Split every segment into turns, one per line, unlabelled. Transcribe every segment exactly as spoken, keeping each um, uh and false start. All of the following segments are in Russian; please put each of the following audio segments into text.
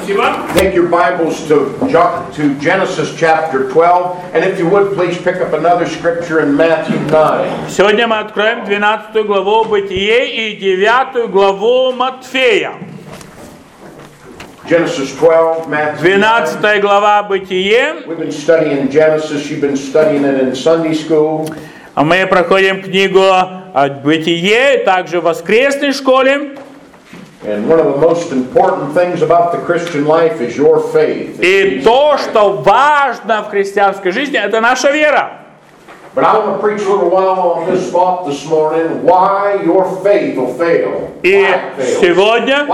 Спасибо.
Take your Bibles to, to Genesis chapter twelve, and if you would, please pick up another scripture in Matthew nine.
Сегодня мы откроем двенадцатую главу Бытие и девятую главу Матфея.
Genesis twelve, Matthew
двенадцатая глава Бытие.
We've been studying Genesis. You've been studying it in Sunday school.
Мы проходим книгу Бытие, также в воскресной школе.
And one of the most important things about the Christian life is your faith.
И то, что важно в христианской жизни, это наша вера.
But I want to preach a little while on this thought this morning, why your faith will fail.
И сегодня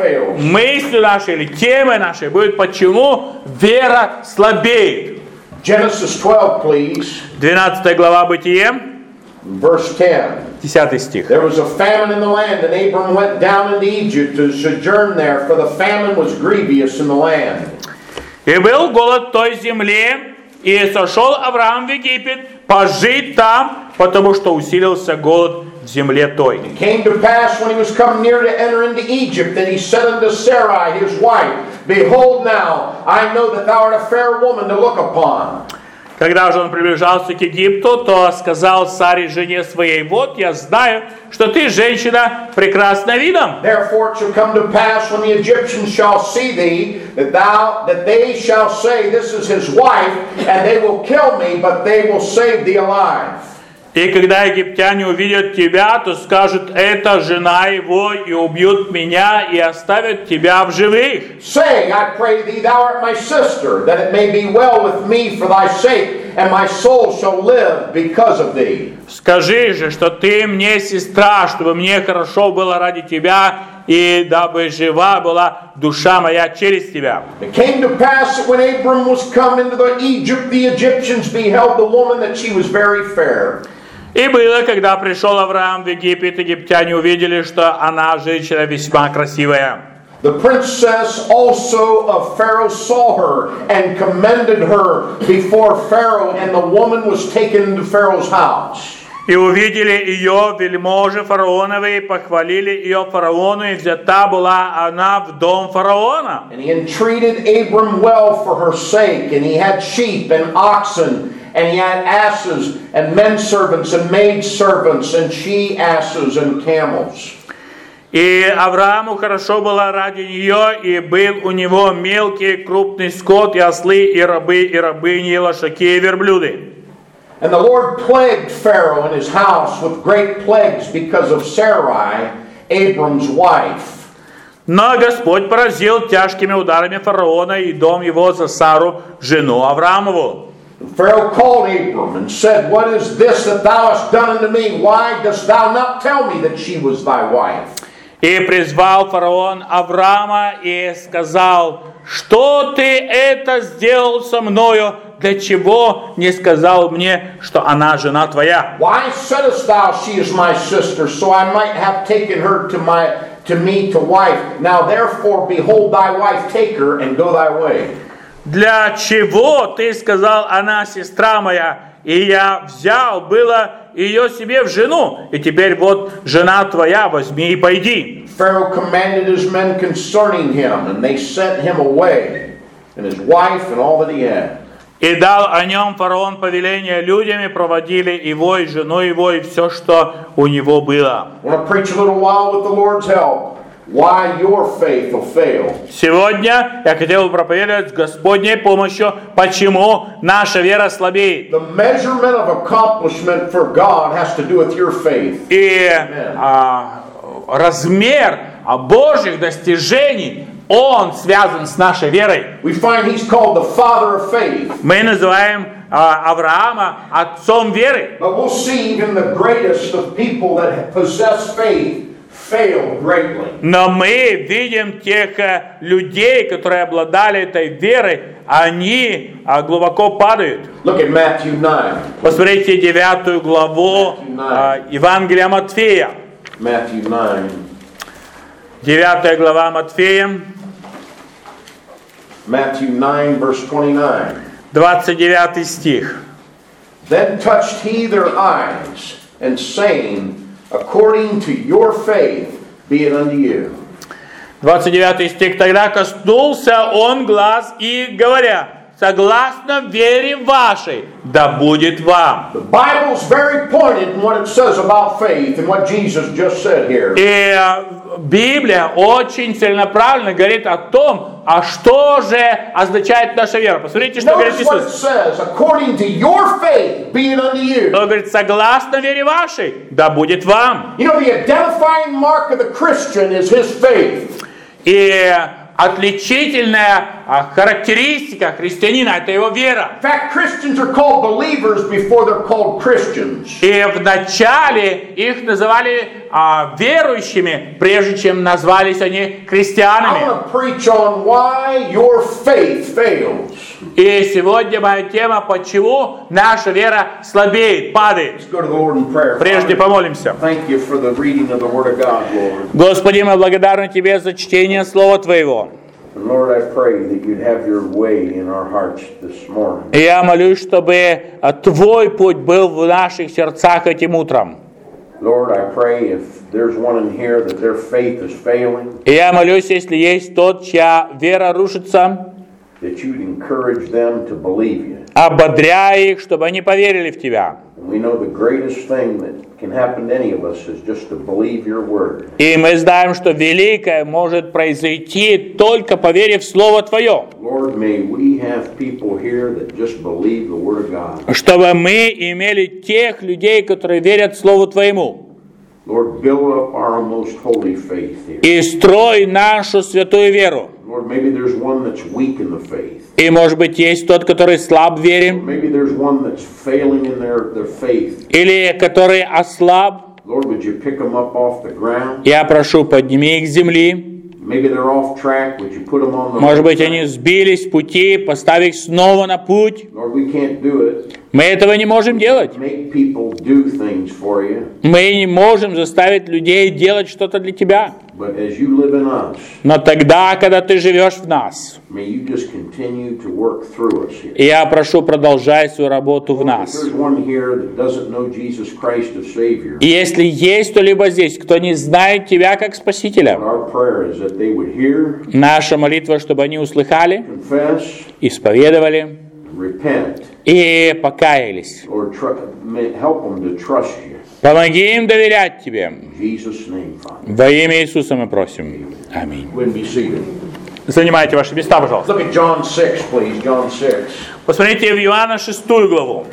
мыслью нашей или темой нашей будет, почему вера слабеет.
Genesis twelve, please.
двенадцатая глава Бытие,
verse ten.
десятый стих.
There was a famine in the land, and Abram went down into Egypt to sojourn there, for the famine was grievous in the land.
И был голод в той земле, и сошел Авраам в Египет пожить там, потому что усилился голод в земле той.
It came to pass when he was come near to enter into Egypt, that he said unto Sarai his wife, Behold now, I know that thou art a fair woman to look upon.
Когда же он приближался к Египту, то сказал Саре, жене своей: вот я знаю, что ты женщина прекрасна видом.
Therefore it shall come to pass when the Egyptians shall see thee, that thou that they shall say, This is his wife, and they will kill me, but they will save thee alive.
И когда египтяне увидят тебя, то скажут: это жена его, и убьют меня, и оставят тебя в живых.
Say, I pray thee, thou art my sister, that it may be well with me for thy sake, and my soul shall live because of thee.
Скажи же, что ты мне сестра, чтобы мне хорошо было ради тебя, и дабы жива была душа моя через тебя.
It came to pass that when Abram was come into the Egypt, the Egyptians beheld the woman that she was very fair.
И было, когда пришел Авраам в Египет, египтяне увидели, что она женщина весьма красивая.
The princess also of Pharaoh saw her and commended her before Pharaoh, and the woman was taken into Pharaoh's house.
И увидели ее вельможи фараоновые, похвалили ее фараону, и взята была она в дом фараона.
And he entreated Abram well for her sake, and he had sheep and oxen, and he had asses and men servants and maid servants and she asses and camels.
И Аврааму хорошо было ради нее, и был у него мелкий крупный скот, и ослы, и рабы, и рабыни, и лошаки, и верблюды.
And the Lord plagued Pharaoh and his house with great plagues because of Sarai, Abram's wife.
Но Господь поразил тяжкими ударами фараона и дом его за Сару, жену Авраамову.
Pharaoh called Abram and said, What is this that thou hast done unto me? Why dost thou not tell me that she was thy wife?
И призвал фараон Авраама и сказал: что ты это сделал со мною? Для чего не сказал мне, что она жена твоя?
Why saidst thou, she is my sister, so I might have taken her to my to me to wife? Now therefore, behold, thy wife, take her and go thy way.
Для чего ты сказал: она сестра моя, и я взял было ее себе в жену, и теперь вот жена твоя, возьми и пойди.
Pharaoh commanded his men concerning him, and they sent him away, and his wife and all that he had.
И дал о нем фараон повеление людям, и проводили его, и жену его, и все, что у него было.
I want to preach a little while with the Lord's help. Why your faith will fail.
Сегодня я хотел бы проповедовать с Господней помощью, почему наша вера слабеет.
The measurement of accomplishment for God has to do with your faith.
И а, размер Божьих достижений, он связан с нашей верой.
We find he's called the father of faith.
Мы называем а, Авраама отцом веры.
But we'll see even the greatest of people that possess faith fail greatly.
Но мы видим тех а, людей, которые обладали этой верой, они а, глубоко падают.
Look at Matthew nine.
Посмотрите девятую главу а, Евангелия Матфея.
Matthew nine.
Девятая глава Матфея.
Matthew nine, verse twenty-nine.
двадцать девятый стих.
Then touched he their eyes, and saying, According to your faith, be it unto you.
двадцать девятый стих. Тогда коснулся он глаз и говоря: согласно вере вашей, да будет вам.
The Bible's very pointed in what it says about faith and what Jesus just said here.
И Библия очень целенаправленно говорит о том, а что же означает наша вера. Посмотрите, что говорит
Notice what it
Иисус.
says. According to your faith, be it unto you.
Он говорит: согласно вере вашей, да будет вам.
You know, the identifying mark of the Christian is his faith.
И отличительная а, характеристика христианина – это его вера.
In fact, Christians are called believers before they're called Christians.
И вначале их называли а, верующими, прежде чем назвались они
I
христианами.
want to preach on why your faith fails.
И сегодня моя тема: почему наша вера слабеет, падает.
Let's go to the Lord in prayer.
Прежде
Father,
помолимся.
thank you for the reading of the Word of God, Lord.
Господи, мы благодарны Тебе за чтение Слова Твоего.
And Lord, I pray that you'd have your way in our hearts this morning.
И я молюсь, чтобы а, Твой путь был в наших сердцах этим утром.
Lord, I pray if there's one in here that their faith is failing,
И я молюсь, если есть тот, чья вера рушится,
that you'd encourage them to believe you.
ободряя их, чтобы они поверили в Тебя.
And we know the greatest thing that can happen to any of us is just to believe your word.
И мы знаем, что великое может произойти, только поверив в Слово Твое.
Lord, may we have people here that just believe the Word of God.
Чтобы мы имели тех людей, которые верят Слову Твоему.
Lord, build up our most holy faith here.
И строй нашу святую веру.
Lord, maybe there's one that's weak in the faith.
И, может быть, есть тот, который слаб в вере,
Maybe there's one that's failing in their, their faith.
или который ослаб.
Lord, would you pick them up off the ground?
Я прошу, подними их с земли.
Maybe they're off track. Would you put them on the
Может
right
быть,
track?
они сбились с пути, поставь их снова на путь.
Lord, we can't do it.
Мы этого не можем делать.
Make people do things for you.
Мы не можем заставить людей делать что-то для Тебя.
But as you live in us,
Но тогда, когда Ты живешь в нас,
may you just continue to work through us here.
и я прошу, продолжай свою работу в
If
нас.
there's one here that doesn't know Jesus Christ as Savior,
И если есть кто-либо здесь, кто не знает Тебя как Спасителя,
our prayer is that they would hear,
наша молитва, чтобы они услыхали,
confess,
исповедовали
repent,
и покаялись.
or tr- may help them to trust you.
Помоги им доверять Тебе.
In Jesus' name, Father.
Во имя Иисуса мы просим. Аминь.
Wouldn't be seated.
Занимайте ваши места, пожалуйста.
Look at John six, please. John six.
Посмотрите в Иоанна шестую главу.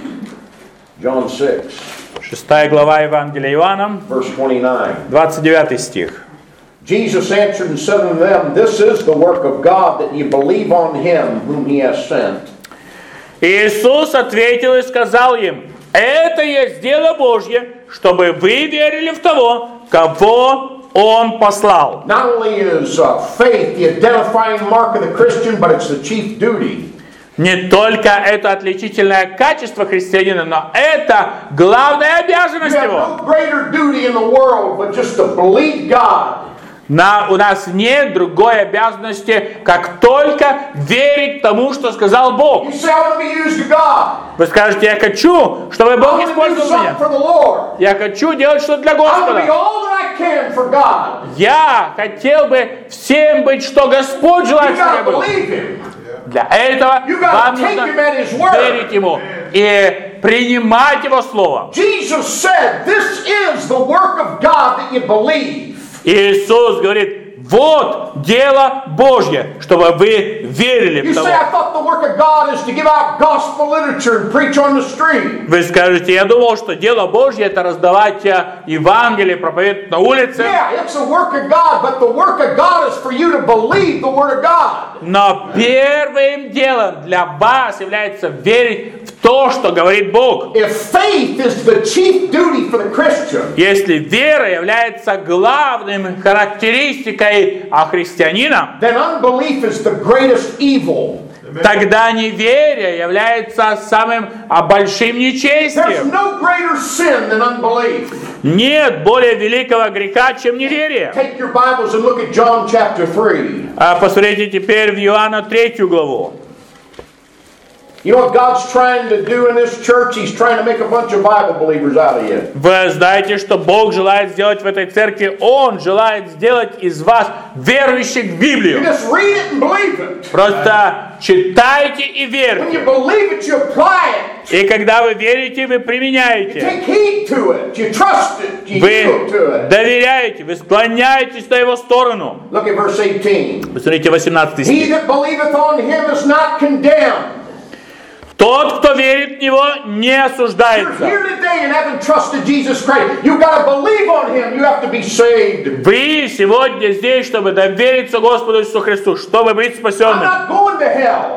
John six,
Шестая глава Евангелия Иоанна,
verse twenty-nine.
двадцать девятый стих.
Jesus answered and said unto them, This is the work of God, that ye believe on him whom he hath sent.
Иисус ответил и сказал им: это есть дело Божье, чтобы вы верили в того, кого Он послал.
Not only is uh, faith the identifying mark of the Christian, but it's the chief duty.
Не только это отличительное качество христианина, но это главная
You
обязанность
have
его.
no greater duty in the world but just to believe God.
На, у нас нет другой обязанности, как только верить тому, что сказал Бог.
You say, I want to be used to God.
Вы скажете: я хочу, чтобы
I
Бог
want to do
использовал
something
меня.
for the Lord.
Я хочу делать что-то для
I want to be
Господа.
all that I can for God.
Я хотел бы всем быть, что Господь желает,
You
чтобы я
got to
был.
believe Him.
Для этого
You gotta
вам
take
нужно
him at his word.
верить Ему и принимать Его Слово.
Jesus said, This is the work of God that you believe.
Иисус говорит: вот дело Божье, чтобы вы верили
You
в
say,
того.
I thought the work of God is to give out gospel literature and preach on the street.
Вы скажете: я думал, что дело Божье — это раздавать э, Евангелие, проповедовать на улице.
Yeah, it's the work of God, but the work of God is for you to believe the Word of God.
Но первым делом для вас является верить в то, что говорит Бог.
If faith is the chief duty for the Christian,
Если вера является главным характеристикой а, христианина,
then unbelief is the greatest evil.
тогда неверие является самым а, большим
There's
нечестием.
no greater sin than unbelief.
Нет более великого греха, чем неверие.
Take your Bibles and look at John chapter three.
А посмотрите теперь в Иоанна третью главу.
You know what God's trying to do in this church? He's trying to make a bunch of Bible believers out of you.
Вы знаете, что Бог желает сделать в этой церкви? Он желает сделать из вас верующих в Библию.
You just read it and believe it.
Просто читайте и
When
верьте.
you believe it, you apply it.
И когда вы верите, вы
You
применяете.
take heed to it. You trust it. You yield to
Вы
it.
доверяете, вы склоняетесь на его сторону.
Look at verse eighteen.
Посмотрите, восемнадцатый
He
стих.
that believeth on him is not condemned.
Тот, кто верит в него, не
You're
осуждается.
here today and haven't trusted Jesus Christ. You've got to believe on him. You have to be saved.
Вы сегодня здесь, чтобы довериться Господу Иисусу Христу, чтобы быть
I'm
спасенным.
not going to hell.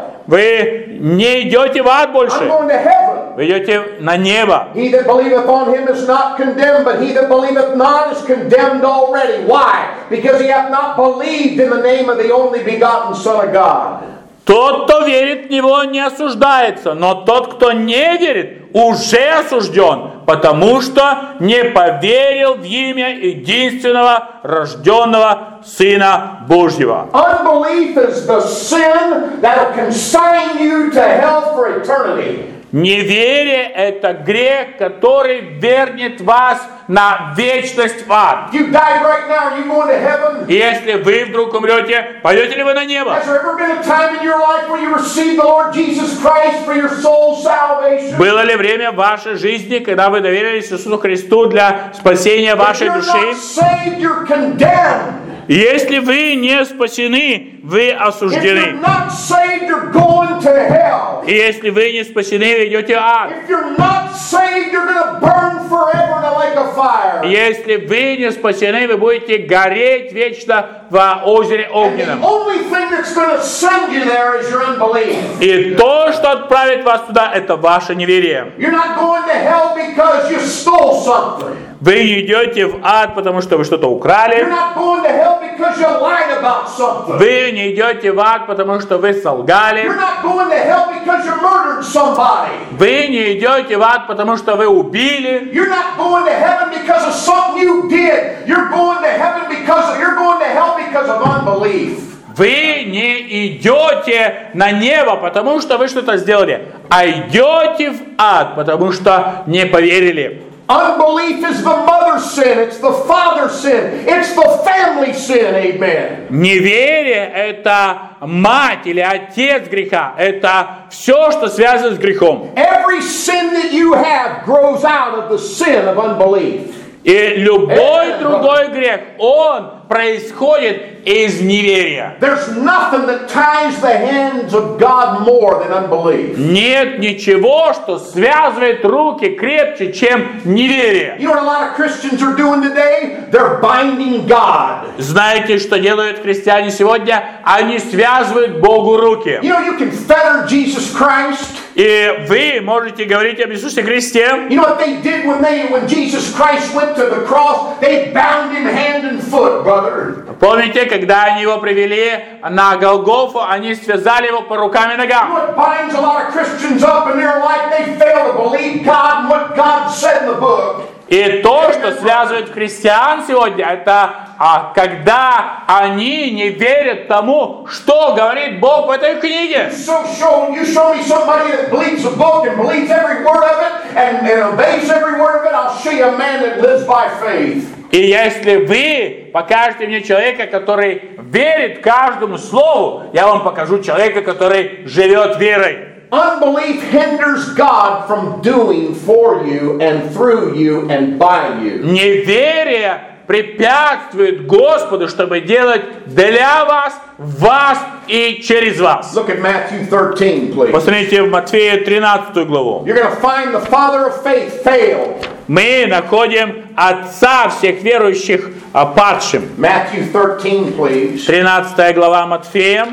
Вы не идете в ад
I'm
больше.
going to heaven.
Вы идете на небо.
He that believeth on him is not condemned, but he that believeth not is condemned already. Why? Because he hath not believed in the name of the only begotten Son of God.
Тот, кто верит в него, не осуждается, но тот, кто не верит, уже осужден, потому что не поверил в имя единственного рожденного Сына Божьего.
Unbelief is the sin that will consign you to hell for eternity.
Неверие – это грех, который вернет вас на вечность в ад.
If you died right now, are you going to heaven?
И если вы вдруг умрете, пойдете ли вы на небо?
Has there ever been a time in your life where you received the Lord Jesus Christ for your soul's salvation?
Было ли время в вашей жизни, когда вы доверились Иисусу Христу для спасения
If
вашей
you're
души?
not saved, you're condemned.
Если вы не спасены, вы
If you're
осуждены.
not saved, you're going to hell.
И если вы не спасены, вы идете в ад.
If you're not saved, you're going to burn forever in a lake of fire.
Если вы не спасены, вы будете гореть вечно в озере
And the
огненном.
only thing that's going to send you there is your unbelief.
И то, что отправит вас туда, это ваше неверие.
You're not going to hell because you stole something.
Вы не идете в ад, потому что вы что-то
You're
украли.
not going to hell because you lied about something.
Вы не идете в ад, потому что вы солгали.
You're not going to hell because you murdered somebody.
Вы не идете в ад, потому что вы убили.
You're not going to heaven because of something you did. You're going to heaven because you're going to hell because of unbelief.
Вы не идете на небо, потому что вы что-то сделали, а идете в ад, потому что не поверили.
Unbelief is the mother's sin. It's the father's sin. It's the family sin. Amen.
Неверие – это мать или отец греха. Это все, что связано с грехом.
Every sin that you have grows out of the sin of unbelief.
И любой другой грех, он происходит из неверия.
There's nothing that ties the hands of God more than unbelief.
Нет ничего, что связывает руки крепче, чем неверие.
You know what a lot of Christians are doing today? They're binding God.
Знаете, что делают христиане сегодня? Они связывают Богу руки.
You know, you can fetter Jesus Christ.
И вы можете говорить об Иисусе Христе.
You know what they did when they, when Jesus Christ went to the cross? They bound him hand and foot, brother.
Помните, когда они его привели на Голгофу, они связали его по рукам и
You know
ногам.
what binds a lot of Christians up in their life? They fail to believe God and what God said in the book.
И то, что связывает христиан сегодня, это а, когда они не верят тому, что говорит Бог в этой книге.
So show, you show me somebody that believes the book and believes every word of it and, and obeys every word of it, I'll show you a man that lives by faith.
И если вы покажете мне человека, который верит каждому слову, я вам покажу человека, который живет верой.
Unbelief hinders God from doing for you and through you and by you.
Неверие препятствует Господу, чтобы делать для вас, вас и через вас.
Look at Matthew thirteen, please.
Посмотрите в Матфея тринадцатую главу.
You're going to find the father of faith failed.
Мы находим отца всех верующих а, падшим.
Matthew thirteen, please.
тринадцатая глава Матфея,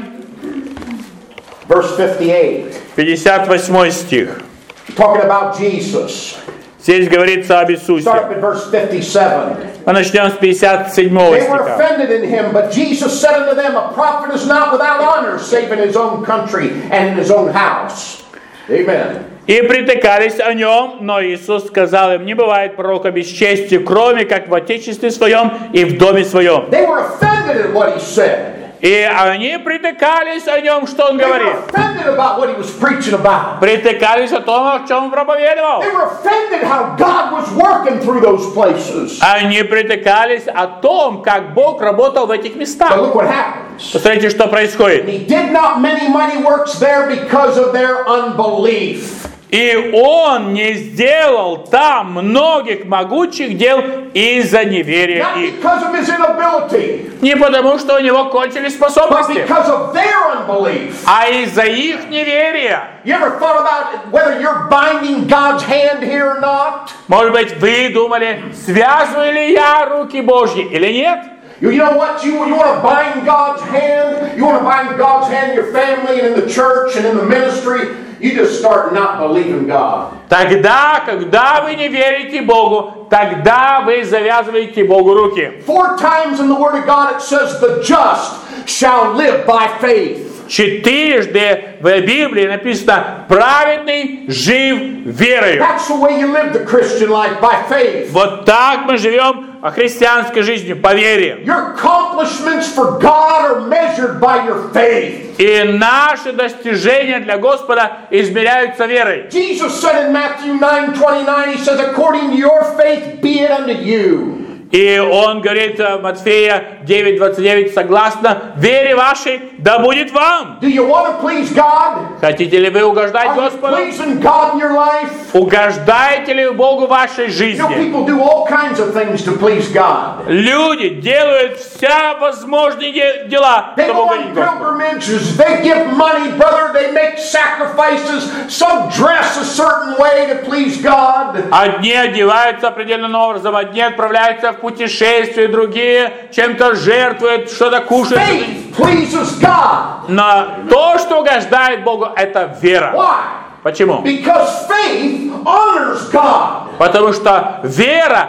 Verse fifty-eight.
пятьдесят восьмой стих.
Talking about Jesus.
Здесь говорится об
Start
Иисусе.
up at verse fifty-seven.
Мы начнем с пятьдесят седьмого
They were
стиха.
offended in him, but Jesus said unto them, a prophet is not without honor, save in his own country and in his own house. Amen.
И притыкались о нем, но Иисус сказал им: не бывает пророка без чести, кроме как в отечестве своем и в доме своем.
They were offended at what he said.
И они притыкались о нем, что он
They were
говорит.
offended about what he was preaching about.
Притыкались о том, о чем он проповедовал.
They were offended how God was working through those places.
Они притыкались о том, как Бог работал в этих
But
местах.
look what happens.
Посмотрите, что происходит.
He did not many mighty works there because of their unbelief.
И он не сделал там многих могучих дел из-за неверия
Not
их.
because of his inability,
Не потому, что у него кончились
but
способности,
because of their unbelief.
а из-за их неверия.
You ever thought about whether you're binding God's hand here or not?
Может быть, вы думали, связываю ли я руки Божьи или нет?
You, you know what? You, you want to bind God's hand? You want to bind God's hand in your family and in the church and in the ministry? You just start not believing God.
Тогда, когда вы не верите Богу, тогда вы завязываете Богу руки.
Four times in the Word of God it says, the just shall live by faith.
Четырежды в Библии написано «праведный жив верою».
That's the way you live the Christian life, by faith.
Вот так мы живем христианской жизнью, по вере.
Your accomplishments for God are measured by your faith.
И наши достижения для Господа измеряются верой.
Jesus said in Matthew nine twenty-nine, he says, according to your faith be it unto you.
И он говорит в Матфея девять двадцать девять, согласно вере вашей, да будет вам.
Do you want to please God?
Хотите ли вы угождать
Are you
Господу?
pleasing God in your life?
Угождаете ли вы Богу в вашей
You know,
жизни?
people do all kinds of things to please God.
Люди делают вся возможные де- дела,
They
чтобы
go
угодить
on
Господу.
pilgrimages, they give money, brother, they make sacrifices, some dress a certain way to please God.
Одни одеваются определенным образом, одни отправляются в путешествие, другие чем-то жертвуют, что-то кушают.
Faith pleases God.
Но то, что угождает Богу, это вера.
Why?
Почему?
Because faith honors God.
Потому что вера,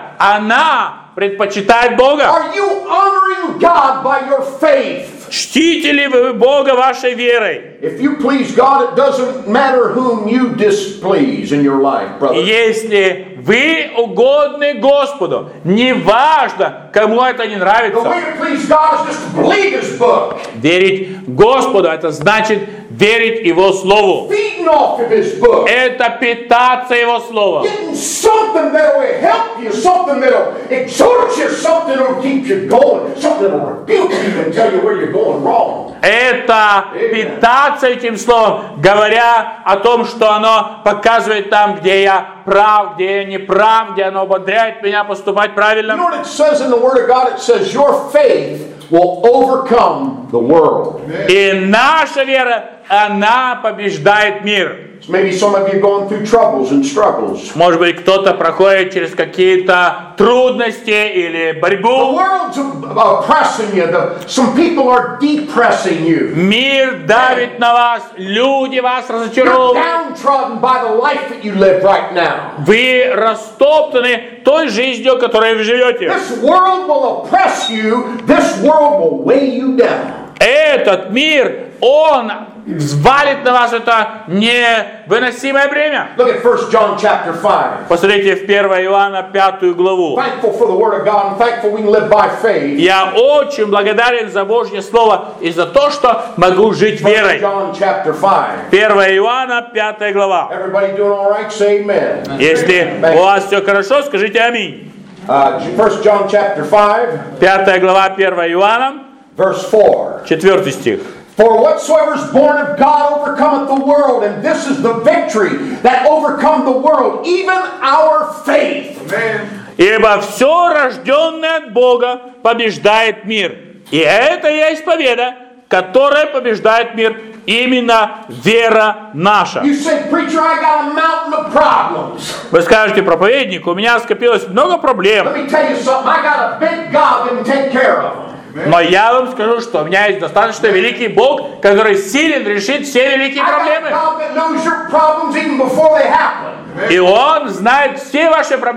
она предпочитает Бога.
Are you honoring God by your faith?
Чтите ли вы Бога вашей верой?
If you please God, it doesn't matter whom you displease in your life, brother.
Если вы угодны Господу, неважно, кому это не
The
нравится,
way to please God is just to believe His book.
верить Господу, это значит верить Его Слову.
Feeding off of His book.
Это питаться Его Словом.
Getting something that will help you, something that will exhort you, something that will keep you going, something that will rebuke you and tell you where you're going wrong.
Это питаться этим Словом, говоря о том, что оно показывает там, где я прав, где я не прав, где оно ободряет меня поступать
You
правильно.
know what it says in the Word of God? It says your faith will overcome the world.
И наша вера, она побеждает мир.
So maybe some of you are going through troubles and struggles.
Может быть, кто-то проходит через какие-то трудности или
The
борьбу.
world's oppressing you. The, some people are depressing you.
Мир давит на вас, люди вас
You're
разочаровывают.
downtrodden by the life that you live right now.
Вы растоптаны той жизнью, которой вы живете.
This world will oppress you. This world will weigh you down.
Этот мир, он взвалит на вас это невыносимое бремя.
Look at First John chapter five.
Посмотрите в первое Иоанна пятую главу.
Thankful for the Word of God and thankful we can live by faith.
Я очень благодарен за Божье Слово и за то, что могу жить
First
верой.
John chapter five.
первое Иоанна пятая глава.
Everybody doing all right? Say amen.
Если у вас все хорошо, скажите аминь.
Uh, First John chapter five,
пятая глава первое Иоанна,
verse four.
четвёртый стих.
For whatsoever is born of God overcometh the world, and this is the victory that overcome the world, even our faith. Amen.
Ибо все рожденное от Бога побеждает мир. И это есть победа, которая побеждает мир, именно вера наша.
You say, preacher, I got a mountain of problems.
Вы скажете, проповедник, у меня скопилось много проблем.
Let me tell you something. I got a big God that can take care of them.
Но я вам скажу, что у меня есть достаточно великий Бог, который силен решить все великие
I got a
проблемы.
God that knows your problems even before they happen.
И Он знает все ваши проблемы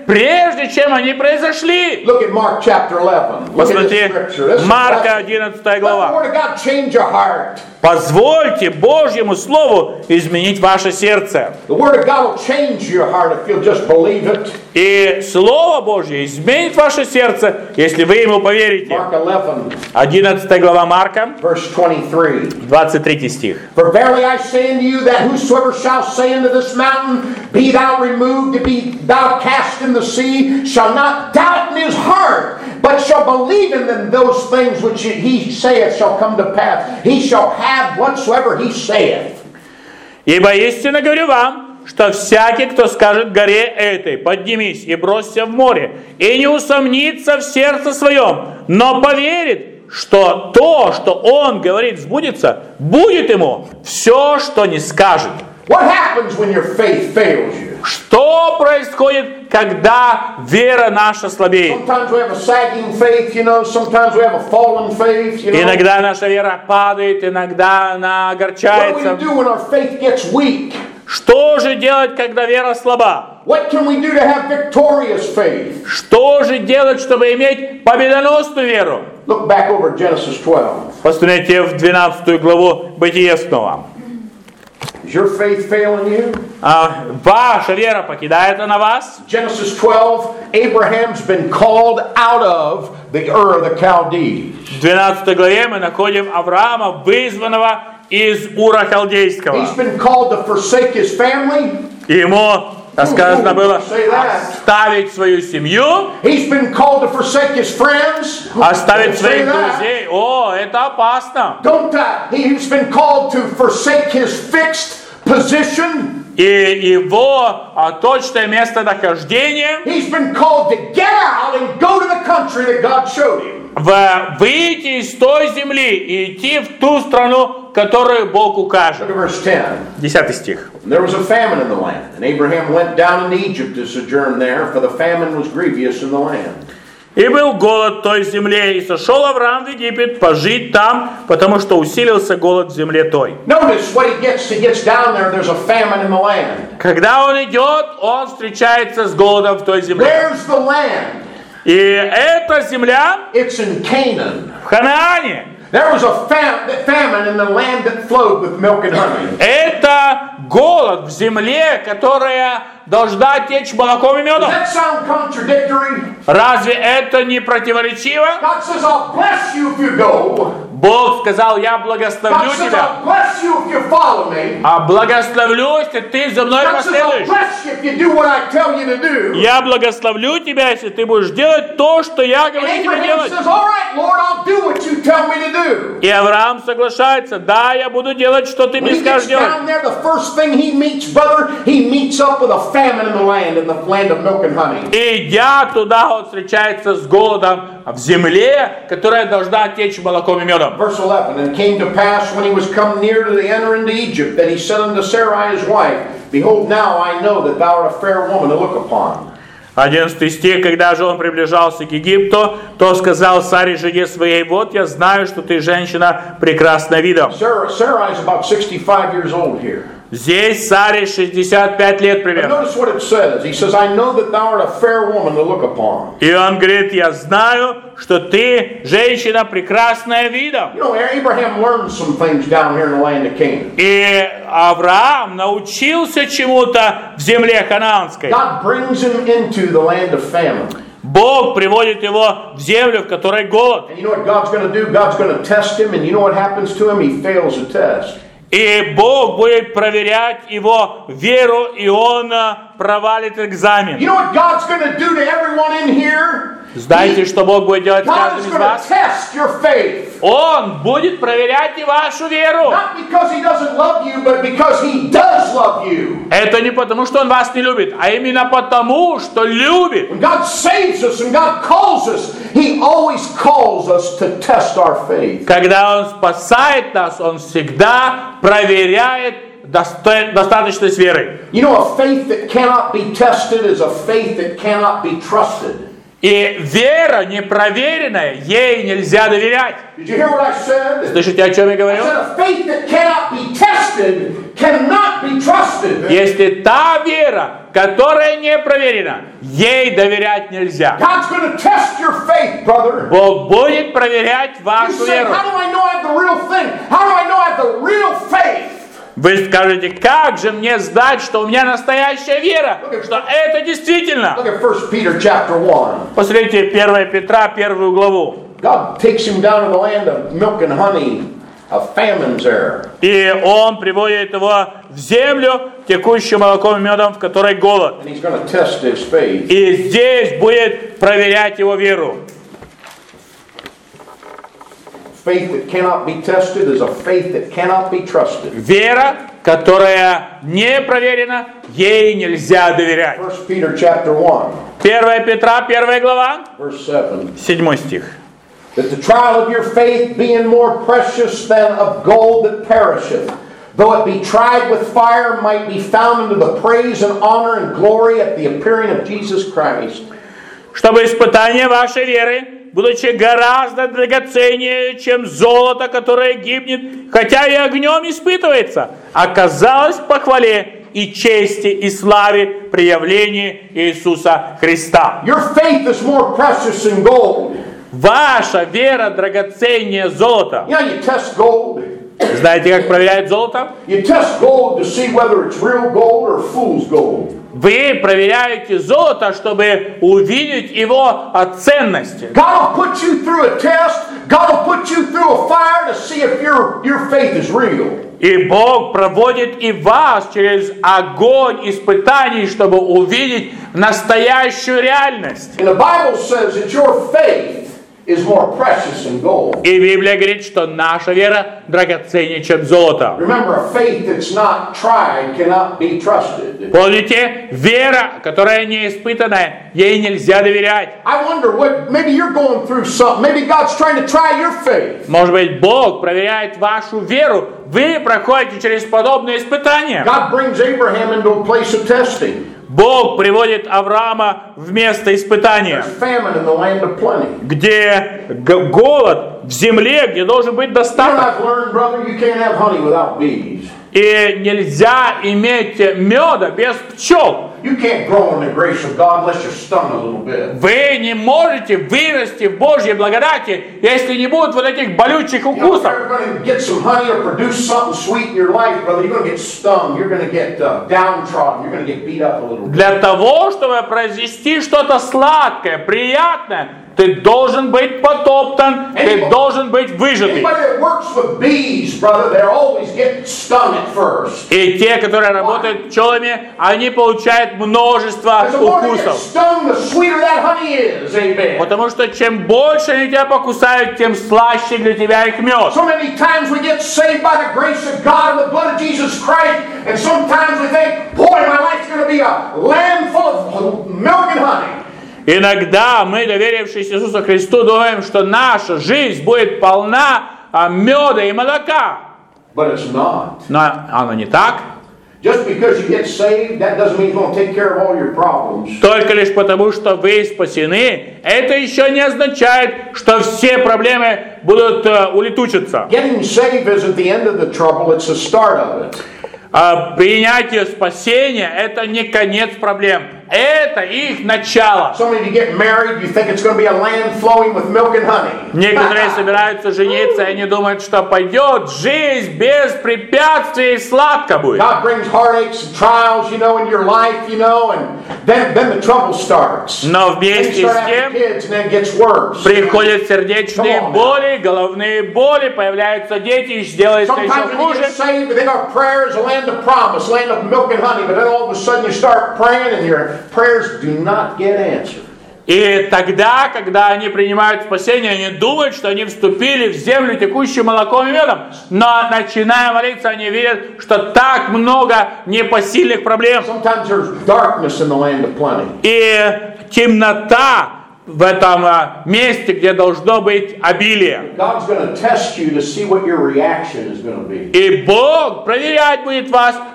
прежде чем они произошли.
Look at Mark chapter eleven. Look at this
Посмотрите,
scripture. This is
Марка
blessed.
одиннадцатая
Let the
глава.
word of God change your heart.
Позвольте Божьему Слову изменить ваше сердце.
The word of God will change your heart if you'll just believe it.
И Слово Божье изменит ваше сердце, если вы ему поверите.
Mark eleven,
одиннадцатая глава Марка,
verse twenty-three.
двадцать третий стих.
For verily I say unto you that whosoever shall say unto this mountain, be thou removed, to be thou cast in the sea, shall not doubt in his heart, but shall believe in them those things which he saith shall come to pass. He shall have whatsoever he saith.
Ибо истинно говорю вам, что всякий, кто скажет горе этой, поднимись и бросься в море, и не усомнится в сердце своем, но поверит, что то, что он говорит, сбудется, будет ему все, что не скажет.
What happens when your faith fails you?
Что происходит, когда вера наша слабеет?
Sometimes we have a sagging faith, you know. Sometimes we have a fallen faith, you know.
Иногда наша вера падает, иногда она
What do we
огорчается.
do when our faith gets weak?
Что же делать, когда вера слаба?
What can we do to have victorious faith?
Что же делать, чтобы иметь победоносную веру?
Look back over Genesis twelve.
Посмотрите в двенадцатую главу Бытие снова.
Is your faith failing you?
А, ваша вера покидает она вас?
Genesis twelve, Abraham's been called out of the Ur of the Chaldees.
В двенадцатой главе мы находим Авраама, вызванного из Ура Халдейского.
He's been called to forsake his family.
И ему, так сказано было,
Say that.
оставить свою семью,
He's been called to forsake his friends.
оставить
Say
своих
that.
друзей. О, это опасно.
Don't die. He's been called to forsake his fixed position.
И его а, точное место нахождения
He's been called to get out and go to the country that God showed him.
в, выйти из той земли и идти в ту страну, которую Бог укажет.
Look at verse ten.
Десятый стих.
There was a famine in the land, and Abraham went down into Egypt to sojourn there, for the famine was grievous in the land.
И был голод в той земле, и сошел Авраам в Египет пожить там, потому что усилился голод в земле той.
Notice what he gets. He gets down there. There's a famine in the land.
Когда он идет, он встречается с голодом в той земле.
Where's the land?
И эта земля
It's in Canaan.
в Ханаане.
There was a fam- famine in the land that flowed with milk and honey.
Это голод в земле, которая должна течь молоком и
Does
медом.
that sound contradictory?
Разве это не противоречиво?
God says, I'll bless you if you go.
Бог сказал, я благословлю
God says,
тебя.
I'll bless you if you follow me.
А благословлю, если ты за мной
God says, I'll
последуешь.
bless you if you do what I tell you to do.
Я благословлю тебя, если ты будешь делать то, что я
And
говорю тебе
Abraham
делать.
says, all right, Lord, I'll do what you tell me to do.
И Авраам соглашается, да, я буду делать, что ты
When
мне
he
скажешь
gets
делать.
down there, the first thing he meets, brother, he meets up with a famine in the land, in the land of milk and honey.
И идя туда, он встречается с голодом в земле, которая должна течь молоком и медом.
Verse eleven, and it came to pass when he was come near to the enter into Egypt, that he said unto Sarai his wife, Behold, now I know that thou art a fair woman to look upon.
одиннадцатый стих. Когда же он приближался к Египту, то сказал Саре, жене своей, вот я знаю, что ты женщина прекрасна видом.
Sarah, Sarai is about sixty-five years old here.
Здесь Саре шестьдесят пять лет
But
примерно.
notice what it says. He says, I know that thou art a fair woman to look upon.
И он говорит, я знаю, что ты женщина прекрасная видом.
You know, Abraham learned some things down here in the land of Canaan.
И Авраам научился чему-то в земле ханаанской.
God brings him into the land of famine.
Бог приводит его в землю, в которой голод.
And you know what God's going to do? God's going to test him, and you know what happens to him? He fails the test.
И Бог будет проверять его веру, и он а, провалит экзамен.
You know what God's going to do to everyone in here?
Знаете, что Бог будет делать с
God
каждым
is
из
going to
вас?
test your faith.
Он будет проверять и вашу веру.
Not because he doesn't love you, but because he does love you.
Это не потому, что он вас не любит, а именно потому, что любит.
When God saves us and God calls us, he always calls us to test our faith.
Когда он спасает нас, он всегда проверяет доста- достаточность веры.
You know, a faith that cannot be tested is a faith that cannot be trusted.
И вера непроверенная, ей нельзя доверять.
Did you hear what I said?
Слышите, о чем я
I
говорю?
said a faith that cannot be tested tested cannot be trusted.
Если та вера, которая не проверена, ей доверять нельзя.
God's going to test your faith, brother.
Бог будет проверять
You
вашу
say,
веру.
how do I know I have the real thing? How do I know I have the real faith?
Вы скажете, как же мне знать, что у меня настоящая вера, что это действительно?
Look at First Peter chapter one.
Посмотрите первое Петра, первую главу.
God takes him down to the land of milk and honey, of famines there.
И Он приводит его в землю, текущую молоком и медом, в которой голод.
And he's going to test his faith.
И здесь будет проверять его веру.
Faith that cannot be tested is a faith that cannot be trusted.
Вера, которая не проверена, ей нельзя доверять.
First Peter chapter one,
первое Петра, первая глава,
verse seven.
седьмой стих.
That the trial of your faith being more precious than of gold that perisheth, though it be tried with fire, might be found unto the praise and honor and glory at the appearing of Jesus Christ.
Чтобы испытание вашей веры, будучи гораздо драгоценнее, чем золото, которое гибнет, хотя и огнем испытывается, оказалось в похвале и чести и славе при явлении Иисуса Христа.
Your faith is more precious than gold.
Ваша вера драгоценнее золота.
You know, you test gold.
Знаете, как проверяют золото?
You test gold to see whether it's real gold or fool's gold.
Вы проверяете золото, чтобы увидеть его ценность.
God will put you through a test. God will put you through a fire to see if your, your faith is real.
И Бог проводит и вас через огонь испытаний, чтобы увидеть настоящую реальность.
And the Bible says that your faith is more precious than gold.
И Библия говорит, что наша вера драгоценнее, чем золото.
Remember, a faith that's not tried cannot be trusted.
Помните, вера, которая не испытанная, ей нельзя доверять.
I wonder what, maybe you're going through something. Maybe God's trying to try your faith.
Может быть, Бог проверяет вашу веру. Вы проходите через подобные испытания.
God brings Abraham into a place of testing.
Бог приводит Авраама в место испытания,
There's famine in the land of plenty.
где г- голод в земле, где должен быть
You know,
достаток.
I've learned, brother, you can't have honey without bees.
И нельзя иметь меда без пчел.
You can't grow in the grace of God unless you're stung a little bit.
Вы не можете вырасти в Божьей благодати, если не будет вот этих болючих
You know, if
укусов.
you're going to get some honey or produce something sweet in your life, brother, you're going to get stung. You're going to get uh, downtrodden. You're going to get beat up a little bit.
Для того, чтобы произвести что-то сладкое, приятное, ты должен быть потоптан, ты должен быть выжатый.
Anybody that works with bees, brother, they're always getting stung at first.
И те, которые работают пчелами, они получают множество
And the more they get
укусов.
stung, the sweeter that honey is. Amen.
Потому что чем больше они тебя покусают, тем слаще для тебя их мед.
So many times we get saved by the grace of God and the blood of Jesus Christ, and sometimes we think, boy, my life's going to be a land full of milk and honey.
Иногда мы, доверившись Иисусу Христу, думаем, что наша жизнь будет полна а, меда и молока.
But it's not.
Но оно не так.
Just because you get saved, that doesn't mean He's going to take care of all your problems.
Только лишь потому, что вы спасены, это еще не означает, что все проблемы будут э, улетучиться.
Getting saved isn't the end of the trouble, it's the start of it.
А принятие спасения – это не конец проблем, это их начало.
Some of you get married, you think it's going to be a land flowing with milk and honey.
Некоторые собираются жениться, и они думают, что пойдет жизнь без препятствий, и сладко будет.
God brings heartaches and trials, you know, in your life, you know, and then, then the trouble starts.
Но
Then you
вместе
start
с
having
тем
kids, and then it gets worse.
приходят сердечные боли, головные боли, появляются дети, и сделается еще
Sometimes when you
хуже.
get saved, we think our prayer is a land of promise, land of milk and honey, but then all of a sudden you start praying and your prayers do not get answered.
И тогда, когда они принимают спасение, они думают, что они вступили в землю, текущую молоком и медом. Но, начиная молиться, они видят, что так много непосильных проблем.
Sometimes there's darkness in the land of plenty.
И темнота в этом месте, где должно быть обилие.
God's going to test you to see what your reaction is going to be.
И Бог проверять будет вас,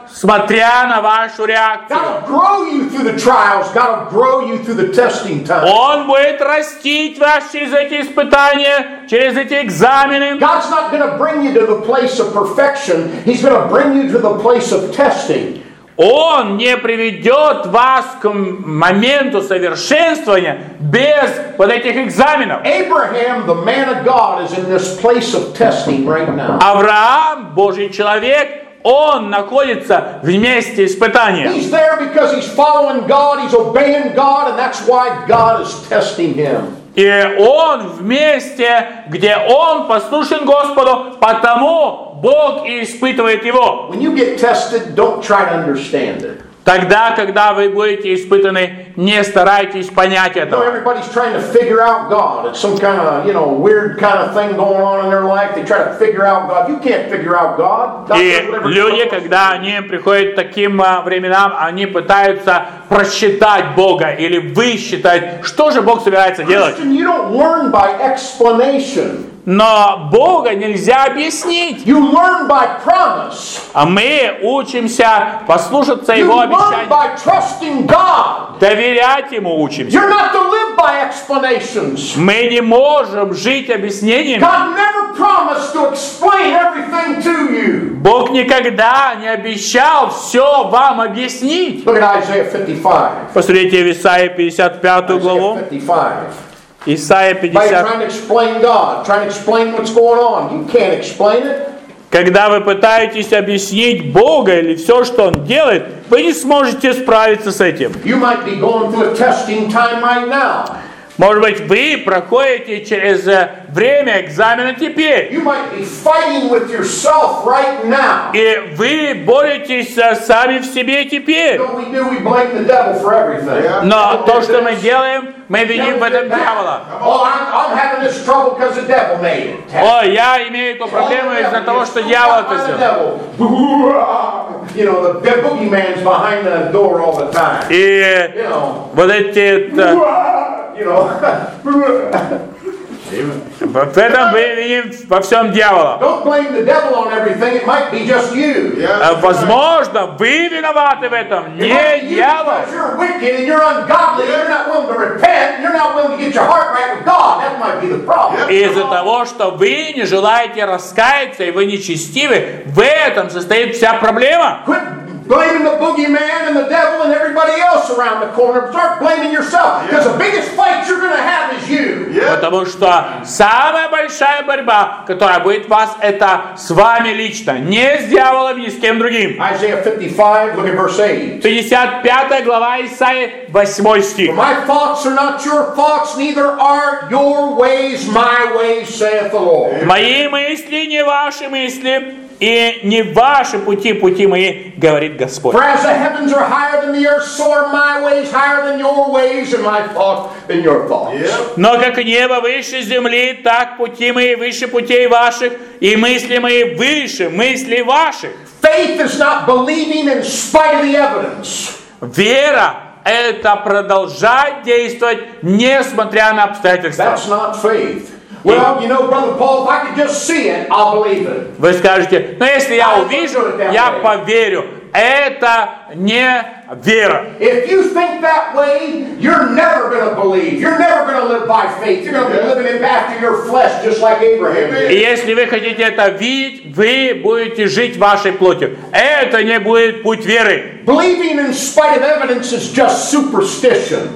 смотря на вашу реакцию.
God will grow you through the trials. God will grow you through the testing time.
Он будет растить вас через эти испытания, через эти экзамены.
God's not going to bring you to the place of perfection. He's going to bring you to the place of testing.
Он не приведет вас к моменту совершенствования без вот этих экзаменов.
Abraham, the man of God, is in this place of testing right now.
Авраам, Божий человек, он находится в месте испытания.
He's there because he's following God, he's obeying God, and that's why God is testing him.
И он в месте, где он послушен Господу, потому Бог и испытывает его.
When you get tested, don't try to understand it.
Тогда, когда вы будете испытаны, не старайтесь понять
You know,
этого.
everybody's trying to figure out God. It's some kind of, you know, weird kind of thing going on in their life. They try to figure out God. You can't figure out God. God
И
does whatever
люди,
He
когда они приходят к таким а, временам, они пытаются просчитать Бога или высчитать, что же Бог собирается делать.
Christian, you don't learn by explanation.
Но Бога нельзя объяснить.
You learn by promise.
А мы учимся послушаться
You
Его
learn
обещаний.
by trusting God.
Доверять Ему учимся.
You're not to live by explanations.
Мы не можем жить объяснениями.
God never promised to explain everything to you.
Бог никогда не обещал все вам объяснить.
Look at Isaiah fifty-five.
Посмотрите в Исаии пятьдесят пятую
Isaiah
главу.
fifty-five.
Исаия
By
пятьдесят.
trying to explain God, trying to explain what's going on. You can't explain it.
Когда вы пытаетесь объяснить Бога или все, что Он делает, вы не сможете справиться с этим.
You might be going through a testing time right now.
Может быть, вы проходите через время экзамена теперь.
You might be fighting with yourself right now.
И вы боретесь сами в себе теперь.
What we do, we blame the devil for everything.
Но то, что мы делаем, мы видим в этом дьявола.
Oh, I'm, I'm having this trouble because the devil made it.
О, я имею эту проблему из-за того, что дьявол это сделал.
You know, the boogeyman's behind the door all the time.
И
You know,
вот эти...
you know.
В этом мы видим во всем дьявола.
Don't blame the devil on everything. It might be just you.
Возможно, вы виноваты в этом,
It might
не
be you
дьявол.
because you're wicked and you're ungodly. You're not willing to repent. You're not willing to get your heart right with God. That might be the problem.
Из-за того, что вы не желаете раскаяться и вы нечестивы, в этом состоит вся проблема.
Quit blaming the boogeyman and the devil and everybody else around the corner. Start blaming yourself. Because the biggest fight you're going to have is you.
Потому что самая большая борьба, которая будет у вас, это с вами лично, не с дьяволом, ни с кем другим.
Isaiah fifty-five, look at verse eight.
пятьдесят пятая глава Исаии, восьмой стих.
For my thoughts are not your thoughts, neither are your ways my ways, saith the Lord.
Мои мысли не ваши мысли, и не ваши пути, пути мои, говорит Господь.
For as the heavens are higher than the earth, so are my ways higher than your ways, and my thoughts than your thoughts.
Но как небо выше земли, так пути мои выше путей ваших, и мысли мои выше мыслей ваших.
Faith is not believing in spite of the evidence.
Вера – это продолжать действовать, несмотря на обстоятельства.
That's not faith. Well, you know, Brother Paul, if I could just see it, I'll believe it.
Вы скажете, но если я увижу, я поверю. Это не вера.
If you think that way, you're never going to believe. You're never going to live by faith. You're going to be living it after your flesh, just like Abraham did.
И если вы хотите это видеть, вы будете жить вашей плотью. Это не будет путь веры.
Believing in spite of evidence is just superstition.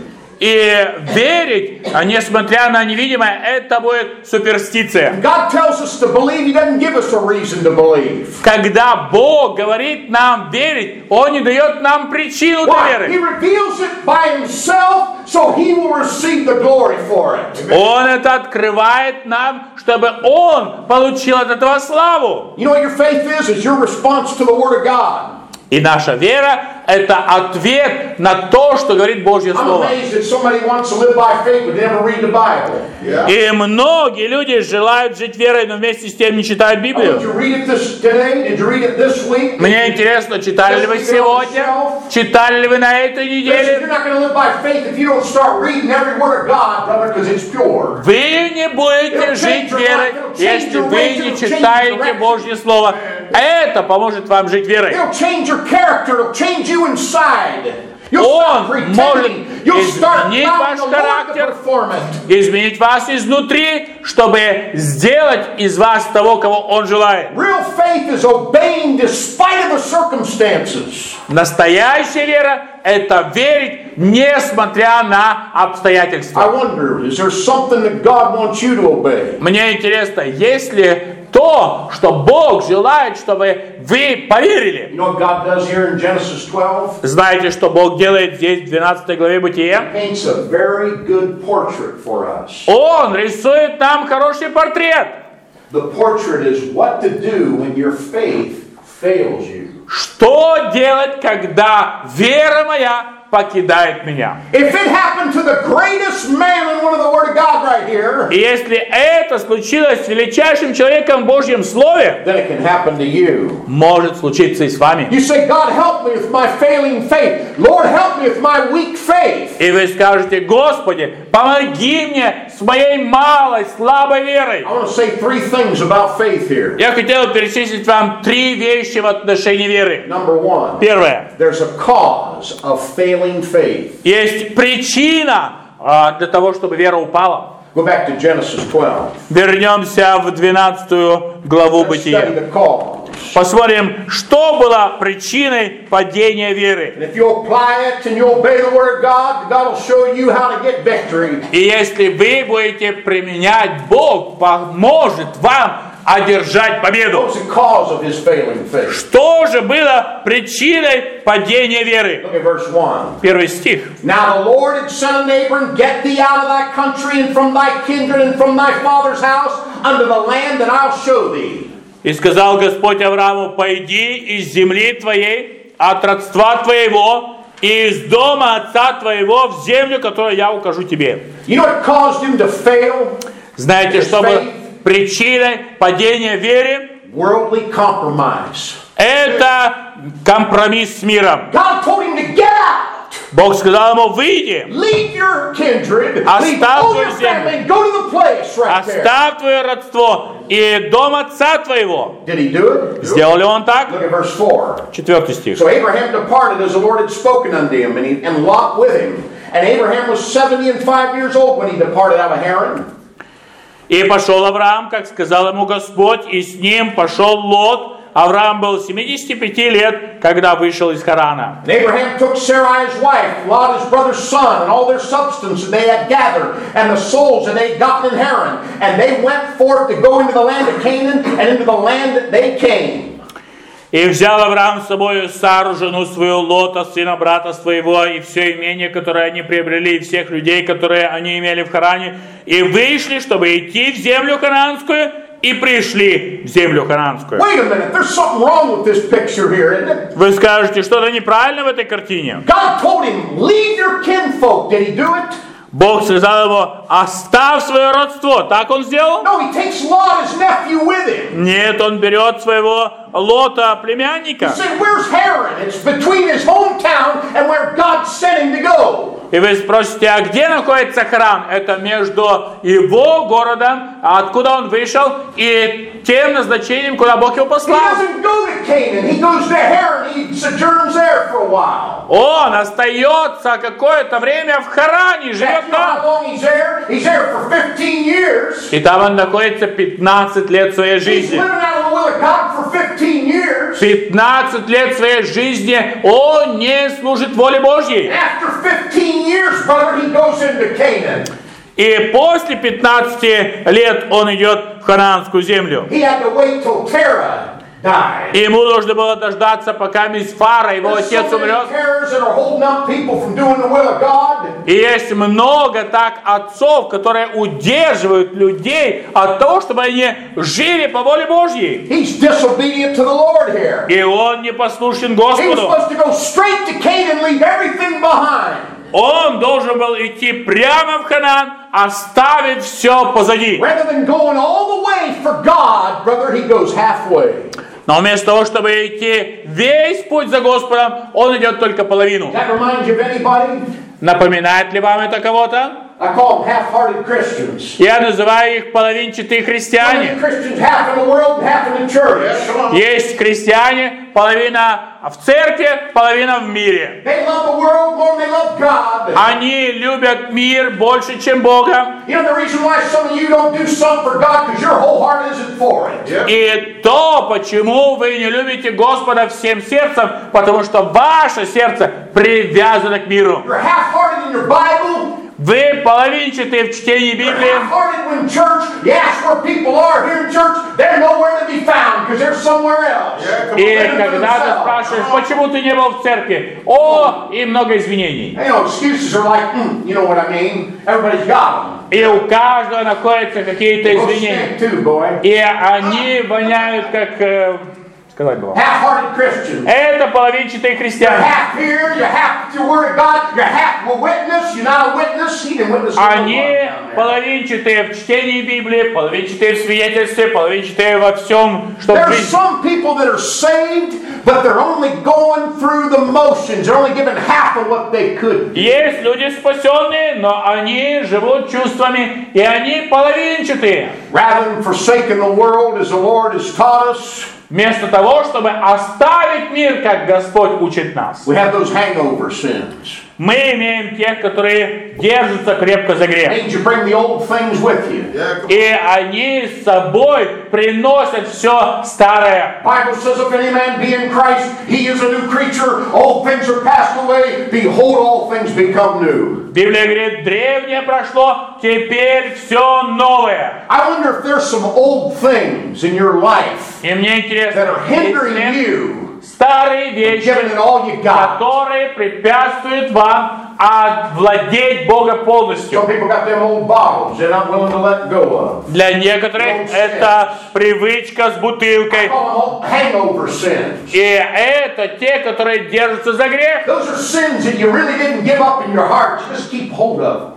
И верить, несмотря на невидимое, это будет суперстиция.
God tells us to believe. He doesn't give us a reason to believe.
Когда Бог говорит нам верить, Он не дает нам причину для
Why? He
веры.
reveals it by Himself, so He will receive the glory for it.
Он это открывает нам, чтобы Он получил от этого славу.
You know what your faith is? It's your response to the Word of God.
И наша вера – это ответ на то, что говорит Божье
I'm
Слово.
amazed that somebody wants to live by faith but never read the Bible.
И многие люди желают жить верой, но вместе с тем не читают
Did
Библию.
you read it this today? Did you read it this week?
Мне интересно, читали ли вы сегодня? Читали ли вы на этой
Listen, you're
неделе?
not going to live by faith if you don't start reading every word of God, brother, because it's pure.
Вы не будете жить верой, если вы не читаете Божье Слово. это поможет вам жить верой.
It'll change your character. It'll change you inside. You'll
Он
stop
может
pretending. You'll start
изменить
allowing
ваш
the Lord to
характер,
perform it.
изменить вас изнутри, чтобы сделать из вас того, кого Он желает.
Real faith is obeying despite of the circumstances.
Настоящая вера – это верить, несмотря на
I
обстоятельства.
wonder, is there something that God wants you to obey?
Мне интересно, есть ли то, что Бог желает, чтобы вы поверили?
You know what God does here in Genesis twelve?
Знаете, что Бог делает здесь, в двенадцатой главе Бытия?
Paints a very good portrait for us.
Он рисует нам хороший портрет.
The portrait is what to do when your faith fails you.
Что делать, когда вера моя покидает меня?
If it happened to the greatest man in one of the Word of God right here,
И если это случилось с величайшим человеком в Божьем Слове,
then it can happen to you.
может случиться и с вами.
You say, God, help me with my failing faith. Lord, help me with my weak faith.
И вы скажете: Господи, помоги мне с моей малой, слабой верой.
I want to say three things about faith here.
Я хотел перечислить вам три вещи в отношении веры.
Number one,
Первое.
there's a cause of failing faith.
Есть причина а, для того, чтобы вера упала.
Go back to Genesis twelve.
Вернемся в двенадцатую главу
Let's study
Бытия.
the cause.
Посмотрим, что было причиной падения веры.
And if you apply it and you obey the Word of God, God will show you how to get victory.
И если вы будете применять, Бог поможет вам одержать
What
победу.
was the cause of his failing faith?
Что же было причиной падения веры?
Look at verse one.
Первый стих.
Now the Lord had said unto Abram, Get thee out of thy country and from thy kindred and from thy father's house unto the land that I'll show thee.
И сказал Господь Аврааму: пойди из земли твоей, от родства твоего, и из дома отца твоего в землю, которую я укажу тебе.
You know what caused him to fail?
Знаете, что было причиной падения веры?
Worldly compromise.
Это компромисс с миром.
God told him to get out.
Бог сказал ему: выйди,
Leave your kindred, leave
Оставь
all
твою
your
землю.
family, and go to the place right there.
оставь твое родство и дом отца твоего.
Did he do it?
Сделал ли он так?
Look at verse four.
Четвертый стих.
So Abraham departed as the Lord had spoken unto him, and, he, and Lot with him. And Abraham was seventy and five years old when he departed out of Haran.
И пошел Авраам, как сказал ему Господь, и с ним пошел Лот. Авраам был семидесяти пяти лет, когда вышел из Харана.
And Abraham took Sarai his wife, Lot his brother's son, and all their substance that they had gathered, and the souls that they had gotten in Haran. And they went forth to go into the land of Canaan, and into the land that they came.
И взял Авраам с собой Сару, жену свою, Лота, сына брата своего, и все имение, которое они приобрели, и всех людей, которые они имели в Харане, и вышли, чтобы идти в землю ханаанскую, и пришли в землю ханаанскую.
Wait a minute, there's something wrong with this picture here, isn't it?
Вы скажете, что-то неправильно в этой картине.
God told him, leave your kinfolk. Did he do it?
Бог сказал ему: оставь свое родство. Так он сделал?
No, he takes Lot, his nephew, with him.
Нет, он берет своего Лота, племянника.
He said, where's Haran? It's between his hometown and where God sent him to go.
И вы спросите: а где находится Харан? Это между его городом, откуда он вышел, и тем назначением, куда Бог его
He
послал.
doesn't go to Canaan. He goes to Haran. He sojourns there for a while.
Он остается какое-то время в Харане, живет
You know how
там.
long he's there? He's there for fifteen years.
И там он находится пятнадцать лет своей
He's
жизни.
living out of the will of God for fifteen years.
пятнадцать лет своей жизни он не служит воле Божьей.
After fifteen years, brother, he goes into Canaan.
И после пятнадцати лет он идет в ханаанскую землю.
He had to wait till Terah died.
И ему нужно было дождаться, пока Мисфара, его
There's
отец,
so many
умрет.
terrors that are holding up people from doing the will of God.
И есть много так отцов, которые удерживают людей от того, чтобы они жили по воле Божьей.
He's disobedient to the Lord here.
И он не послушен
He was
Господу.
supposed to go straight to Canaan, leave everything behind.
Он должен был идти прямо в Ханаан, оставить все позади.
Rather than going all the way for God, brother, he goes halfway.
Но вместо того, чтобы идти весь путь за Господом, он идет только половину.
That reminds you of anybody?
Напоминает ли вам это кого-то?
I call them half-hearted Christians.
Я называю их половинчатые христиане.
Christians half in the world and half in the church.
Есть христиане, половина в церкви, половина в мире.
They love the world more than they love God.
Они любят мир больше, чем Бога.
You know the reason why some of you don't do something for God because your whole heart isn't for it.
И то, почему вы не любите Господа всем сердцем, потому что ваше сердце привязано к миру.
You're half-hearted in your Bible.
Вы половинчатые в чтении
You're
Библии.
half-hearted when church. You ask where people are here in church. They're nowhere to be found because they're somewhere else.
И когда ты спрашиваешь, почему ты не был в церкви, о, и много извинений.
You know, excuses are like, mm, you know what I mean. Everybody's got them.
И у каждого находятся какие-то
Go
извинения.
stand too, boy.
И они воняют, как э, сказать было.
Half-hearted Christians.
Это половинчатые
You're
христиане.
half here, you're half to the Word of God, you're half a witness, you're not a witness, he didn't witness.
Они половинчатые в чтении Библии, половинчатые в свидетельстве, половинчатые во всем, что в
There are
жизни.
some people that are saved, but they're only going through the motions. They're only giving half of what they could.
Есть люди спасенные, но они живут чувствами, и они половинчатые.
Rather than forsaking the world as the Lord has taught us,
Вместо того, чтобы оставить мир, как Господь учит нас.
we have those hangover sins.
Мы имеем тех, которые держатся крепко за
It
грех.
means you bring the old things with you.
И они с собой приносят все старое.
The Bible says, if any man be in Christ, he is a new creature. Old things are passed away. Behold, all things become new.
Библия говорит, древнее прошло, теперь все новое.
I wonder if there's some old things in your life
И мне
that
интересно,
are hindering
есть ли
you
старые
from
вещи,
giving it all you got.
которые препятствуют вам овладеть Бога полностью.
Some people got them old bottles they're not willing to let go of.
Для некоторых это привычка с
I
бутылкой.
call them hangover sins.
И это те, которые держатся за грех.
Those are sins that you really didn't give up in your heart. You just keep hold of.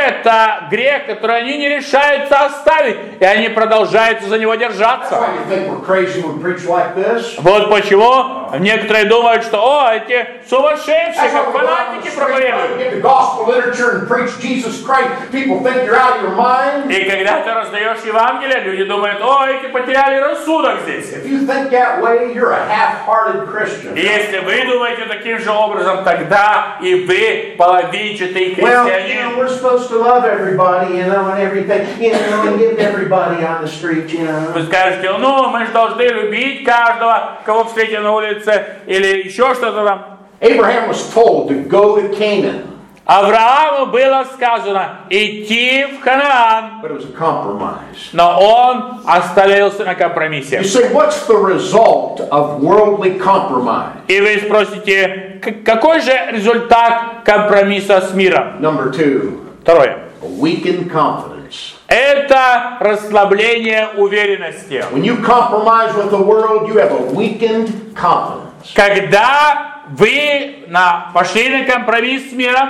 Это грех, который они не решаются оставить, и они продолжают за него
That's
держаться.
why you think we're crazy when we preach like this.
Вот почему некоторые думают, что о, эти сумасшедшие,
That's
как
why we go out on the
фанатики
street
проповедуют.
and give the gospel literature and preach Jesus Christ. People think you're out of your mind.
И когда ты раздаешь Евангелие, люди думают, о, эти потеряли рассудок здесь.
If you think that way, you're a half-hearted Christian.
И если вы думаете таким же образом, тогда и вы половинчатый
Well, you know,
христианин.
we're supposed to love everybody, you know, and everything, you know, and give everybody on the street, you know.
Вы скажете, ну, мы же должны любить каждого, кого встретим на улице, или еще что-то там.
Abraham was told to go to Canaan,
Аврааму было сказано идти в Ханаан,
but it was a compromise.
но он остановился на
You
компромиссе.
say, what's the result of worldly compromise?
И вы спросите, к- какой же результат компромисса с миром?
Number two,
Второе.
a weakened confidence.
Это расслабление уверенности.
When you compromise with the world, you have a weakened confidence.
Когда вы на, пошли на компромисс с миром,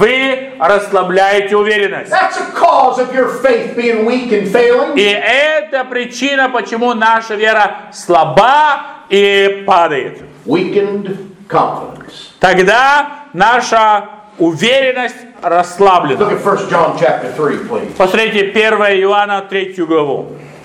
вы расслабляете уверенность.
That's a cause of your faith being weak and failing.
И это причина, почему наша вера слаба и падает.
Weakened confidence.
Тогда наша уверенность
Look
расслаблена.
at First John chapter three, please.
Посмотрите первое Иоанна третью главу.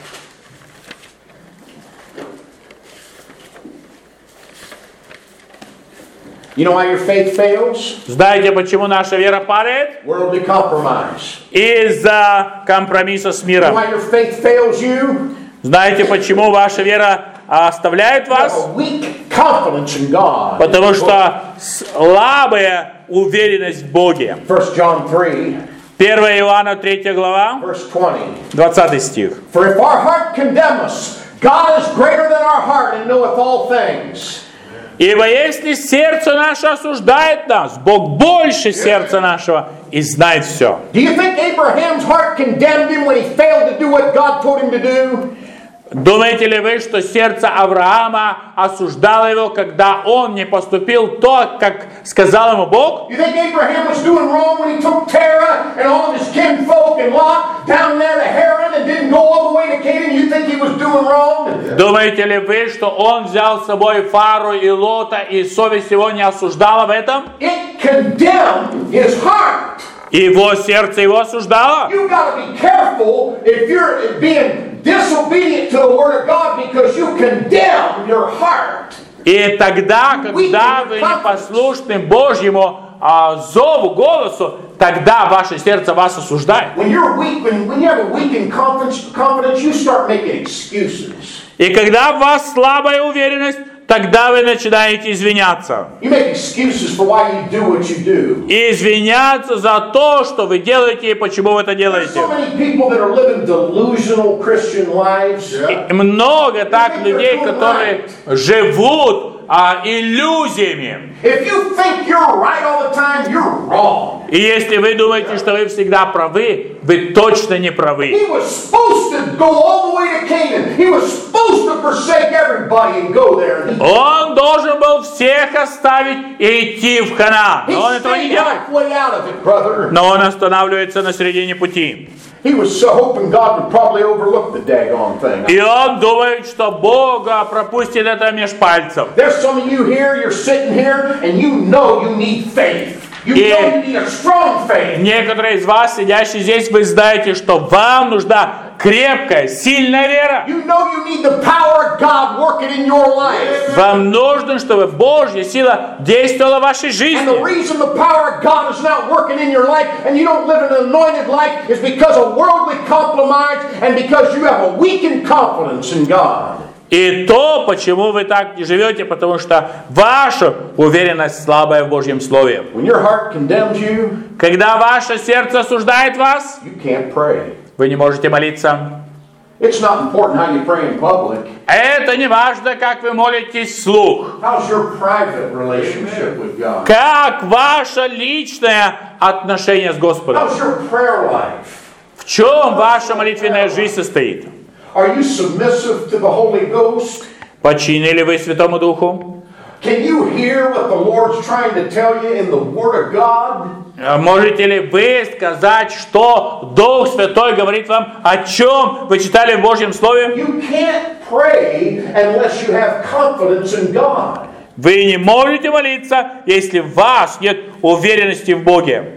You know why your faith fails?
Знаете, почему наша вера падает?
Worldly compromise.
Из-за компромисса с
You know
миром.
why your faith fails you?
Знаете, почему ваша вера оставляет
You have
вас?
a weak confidence in God.
Потому что слабая уверенность в Боге.
First John three,
первое Иоанна третья глава,
verse twenty.
двадцатый стих.
For if our heart condemn us, God is greater than our heart and knoweth all things.
Ибо если сердце наше осуждает нас, Бог больше сердца нашего и знает все.
Do you think Abraham's heart condemned him when he failed to do what God told him to do?
Думаете ли вы, что сердце Авраама осуждало его, когда он не поступил то, как сказал ему Бог?
You think Abraham was doing wrong when he took Terah and all of his kinfolk and Lot down there to Haran and didn't go all the way to Canaan? You think he was doing wrong?
Думаете ли вы, что он взял с собой Фару и Лота, и совесть его не осуждала в этом?
It condemned his heart.
И И его сердце его осуждало.
You've got to be careful if you're being disobedient to the Word of God because you condemn your heart.
И тогда, когда вы не послушны Божьему а, зову, голосу, тогда ваше сердце вас осуждает.
When you're weak, when, when you have a weakened confidence, confidence, you start making excuses.
И когда у вас слабая уверенность, тогда вы начинаете извиняться.
You make excuses for why you do what you do.
И извиняться за то, что вы делаете и почему вы это
There's
делаете.
so many people that are living delusional Christian lives.
И много так людей, которые живут а, иллюзиями.
If you think you're right all the time, you're wrong.
И если вы думаете, что вы всегда правы, вы точно не правы.
He was supposed to go all the way to Canaan. He was supposed to forsake everybody and go there. And he,
Он должен был всех оставить и идти в Ханаан. Но он
he
этого не
stayed
делает.
halfway out of it, brother.
Но он останавливается на середине пути.
He was so hoping God would probably overlook the daggone thing.
И он думает, что Бог пропустит это меж пальцев.
There's some of you here, you're sitting here, and you know you need faith. You
Yeah.
know you need a strong faith.
Некоторые из вас, сидящие здесь, вы знаете, что вам нужна крепкая, сильная вера.
You know you need the power of God working in your life.
Вам нужно, чтобы Божья сила действовала в вашей
And the
жизни.
reason the power of God is not working in your life and you don't live an anointed life is because of worldly compromise and because you have a weakened confidence in God.
И то, почему вы так не живете, потому что ваша уверенность слабая в Божьем Слове.
When your heart condemns you,
Когда ваше сердце осуждает вас,
you can't pray.
вы не можете молиться.
It's not important how you pray in public.
Это не важно, как вы молитесь вслух.
How's your private relationship with God?
Как ваше личное отношение с Господом?
How's your prayer life?
В чем ваша молитвенная жизнь состоит?
Are you submissive to the Holy Ghost?
Подчинили вы Святому Духу?
Can you hear what the Lord's trying to tell you in the Word of God?
Можете ли вы сказать, что Дух Святой говорит вам, о чем вы читали в Божьем Слове?
You can't pray unless you have confidence in God.
Вы не можете молиться, если у вас нет уверенности в Боге.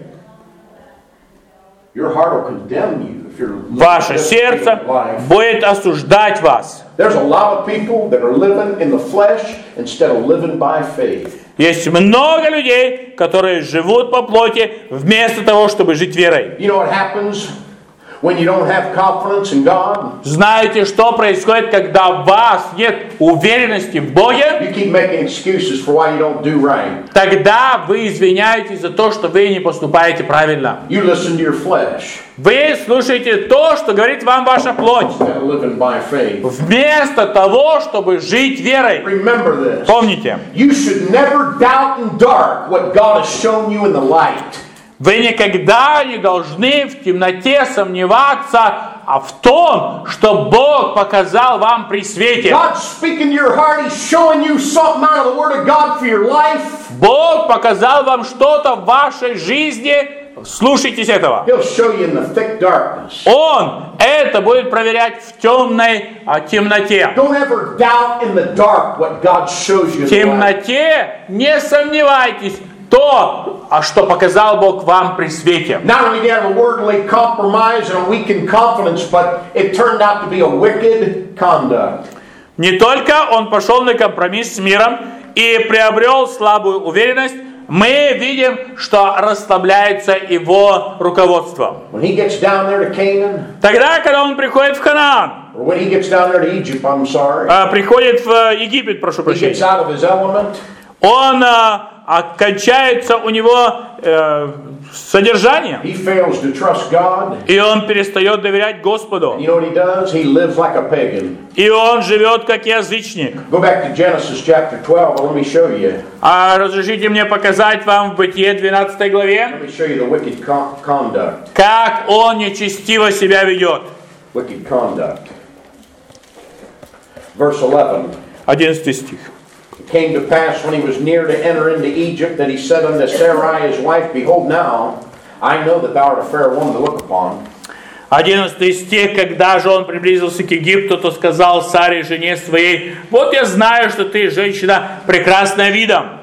Your heart will condemn you if you're living
Ваше
this
сердце
life.
будет осуждать вас.
There's a lot of people that are living in the flesh instead of living by faith.
Есть много людей, которые живут по плоти, вместо того, чтобы жить верой.
You know what happens when you don't have confidence in God?
Знаете, что происходит, когда у вас нет уверенности в Боге?
You keep making excuses for why you don't do right.
Тогда вы извиняетесь за то, что вы не поступаете правильно.
You listen to your flesh
Вы слушаете то, что говорит вам ваша плоть,
instead of living by faith.
вместо того, чтобы жить верой.
Remember this.
Помните,
You should never doubt in dark what God has shown you in the light.
вы никогда не должны в темноте сомневаться а в том, что Бог показал вам при свете.
God's speaking to your heart. He's showing you something out of the Word of God for your life.
Бог показал вам что-то в вашей жизни. Слушайтесь этого.
He'll show you in the thick darkness.
Он это будет проверять в темной а, темноте.
Don't ever doubt in the dark what God shows you in
В
the light.
темноте не сомневайтесь то, а что показал Бог вам при свете.
Not only did he have a worldly compromise and a weakened confidence, but it turned out to be a wicked conduct.
Не только он пошел на компромисс с миром и приобрел слабую уверенность, мы видим, что расслабляется его руководство.
When he gets down there to Canaan,
Тогда, когда он приходит в Ханаан,
or when he gets down there to Egypt, I'm sorry,
а, приходит в Египет, прошу
he gets
прощения,
out of his element.
он а, окончается у него э, содержание,
He fails to trust God.
и он перестает доверять Господу,
You know what he does? He lives like a pagan.
и он живет как язычник.
Go back to Genesis chapter twelve, and let me show you.
А разрешите мне показать вам в Бытие двенадцатой главе,
Let me show you the wicked con- conduct.
как он нечестиво себя ведет.
Wicked conduct. Verse eleven.
одиннадцатый стих.
It came to pass when he was near to enter into Egypt that he said unto Sarai his wife, Behold now, I know that thou art a fair woman to look upon.
одиннадцатый стих. Когда же он приблизился к Египту, то сказал Саре, жене своей: вот я знаю, что ты женщина прекрасная видом.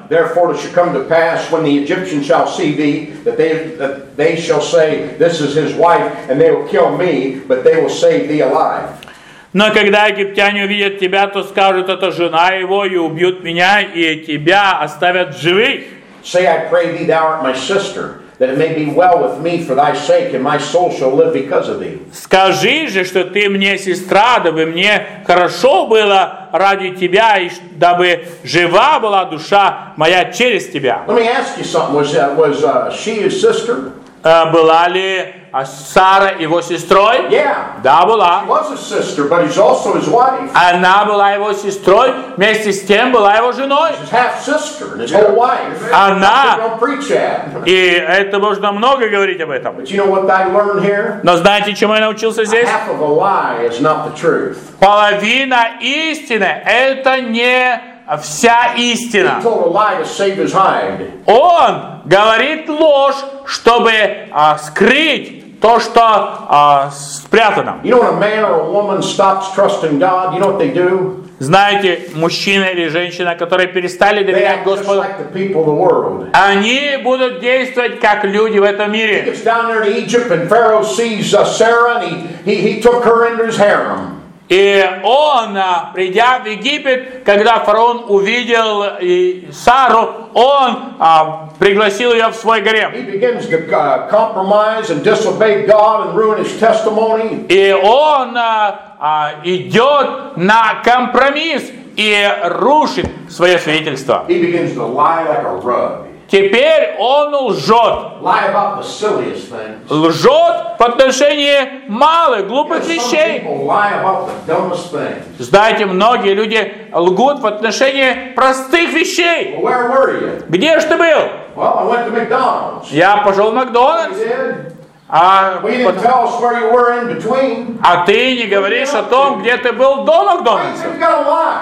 Therefore it shall come to pass when the Egyptians shall see thee, that they that they shall say, This is his wife, and they will kill me, but they will save thee alive.
Но когда египтяне увидят тебя, то скажут, это жена его, и убьют меня, и тебя оставят живых.
Say, I pray thee, thou art my sister, that it may be well with me for thy sake, and my soul shall live because of thee.
Скажи же, что ты мне сестра, дабы мне хорошо было ради тебя, и дабы жива была душа моя через тебя.
Let me ask you something. Was, uh, was uh, she his sister?
Uh, была ли Сара его сестрой?
Yeah.
Да, была.
She was his sister, but he's also his wife.
Она была его сестрой, вместе с тем была его женой.
His half sister and his whole wife.
Она.
Don't preach that.
И это можно много говорить об этом.
But you know what I learned here?
Но знаете, чему я научился здесь?
Half of a lie is not the truth.
Половина истины – это не вся истина.
He told a lie to save his hide.
Он говорит ложь, чтобы а, скрыть то, что а, спрятано.
You know when a man or a woman stops trusting God, you know what they do?
Знаете, мужчина или женщина, которые перестали
They
доверять
act just
Господу,
like the people of the world.
они будут действовать как люди в этом
He
мире.
gets down there to Egypt and Pharaoh sees uh, Sarah and he, he, he took her into his harem.
И он, придя в Египет, когда фараон увидел и Сару, он а, пригласил ее в свой гарем.
He begins to uh, compromise and disobey God and ruin his testimony.
И он а, а, идет на компромисс и рушит свое свидетельство.
He begins to lie like a rug.
Теперь он лжет.
Lie about the silliest things.
Лжет по отношению малых, глупых
Some
вещей.
people lie about the dumbest things.
Знаете, многие люди лгут в отношении простых вещей.
Well, where were you?
Где же ты был?
Well, I went to McDonald's.
Я пошел в
You
Макдональдс.
did?
А,
Well, you didn't tell us where you were in between.
а ты не говоришь о том, где ты был до Макдональдса.
You've got to lie.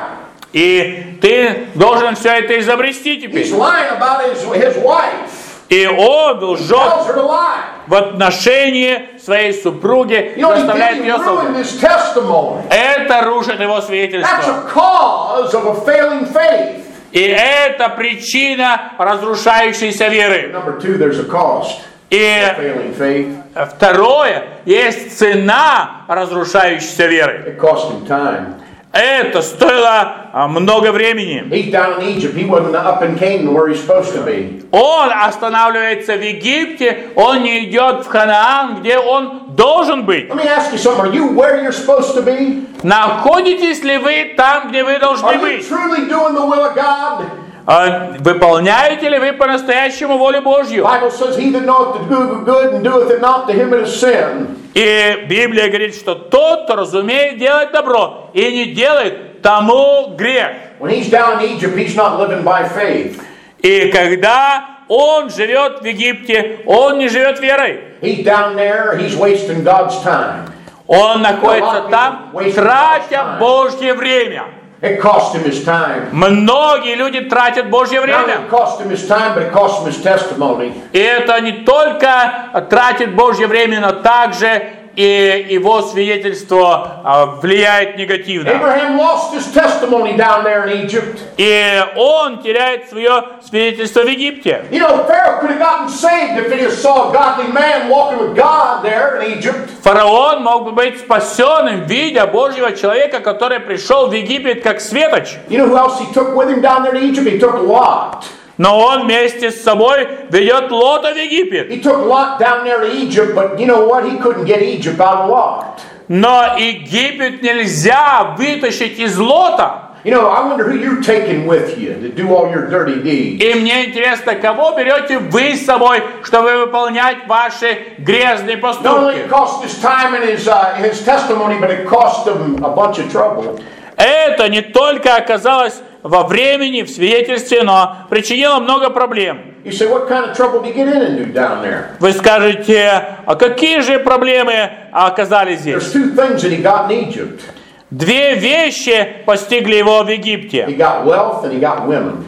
И ты должен все это изобрести
He's
теперь.
lying about his, his wife.
И он лжет
Tells her to lie.
в отношении своей супруги,
You know, he,
заставляет
did, he
ее
ruined
солгать.
his testimony.
Это рушит его
That's
свидетельство.
a cause of a failing faith.
И это причина разрушающейся веры.
Number two, there's a cost
И
of failing faith.
второе, есть цена разрушающейся веры.
It cost him time.
Это стоило а, много времени.
He's down in Egypt. He wasn't up in Canaan where he's supposed to be.
Он останавливается в Египте, он не идет в Ханаан, где он должен быть.
Let me ask you something. Are you where you're supposed to be?
Находитесь ли вы там, где вы должны
Are you
быть?
truly doing the will of God?
А, Выполняете ли вы по-настоящему волю Божью?
The Bible says, he that knoweth to do good and doeth it not, to him it is sin.
И Библия говорит, что тот, кто разумеет делать добро и не делает, тому грех.
When he's down in Egypt, he's not living by faith.
И когда он живет в Египте, он не живет верой.
He's down there, he's wasting God's time.
Он находится там, тратя Божье время.
It cost him his time.
Многие люди тратят Божье
Not
время.
only it cost him his time, but it cost him his testimony.
И это не только тратит Божье время, но также и его свидетельство а, влияет негативно.
Abraham lost his testimony down there in Egypt.
И он теряет свое свидетельство в Египте.
You know, Pharaoh could have gotten saved if he just saw a godly man walking with God there in Egypt.
Фараон мог бы быть спасенным, видя Божьего человека, который пришел в Египет как светоч.
You know who else he took with him down there to Egypt? He took Lot.
Но он вместе с собой ведет Лота в Египет.
He took Lot down there to Egypt, but you know what? He couldn't get Egypt out of Lot.
Но Египет нельзя вытащить из Лота.
You know, I wonder who you're taking with you to do all your dirty deeds.
И мне интересно, кого берете вы с собой, чтобы выполнять ваши грязные
Not only it
поступки?
cost his time and his, uh, his testimony, but it cost him a bunch of trouble.
Это не только оказалось во времени, в свидетельстве, но причинило много проблем.
You say, what kind of trouble did he get into down there?
Вы скажете, а какие же проблемы оказались
There's
здесь?
two things that he got in Egypt.
Две вещи постигли его в Египте.
He got wealth and he got women.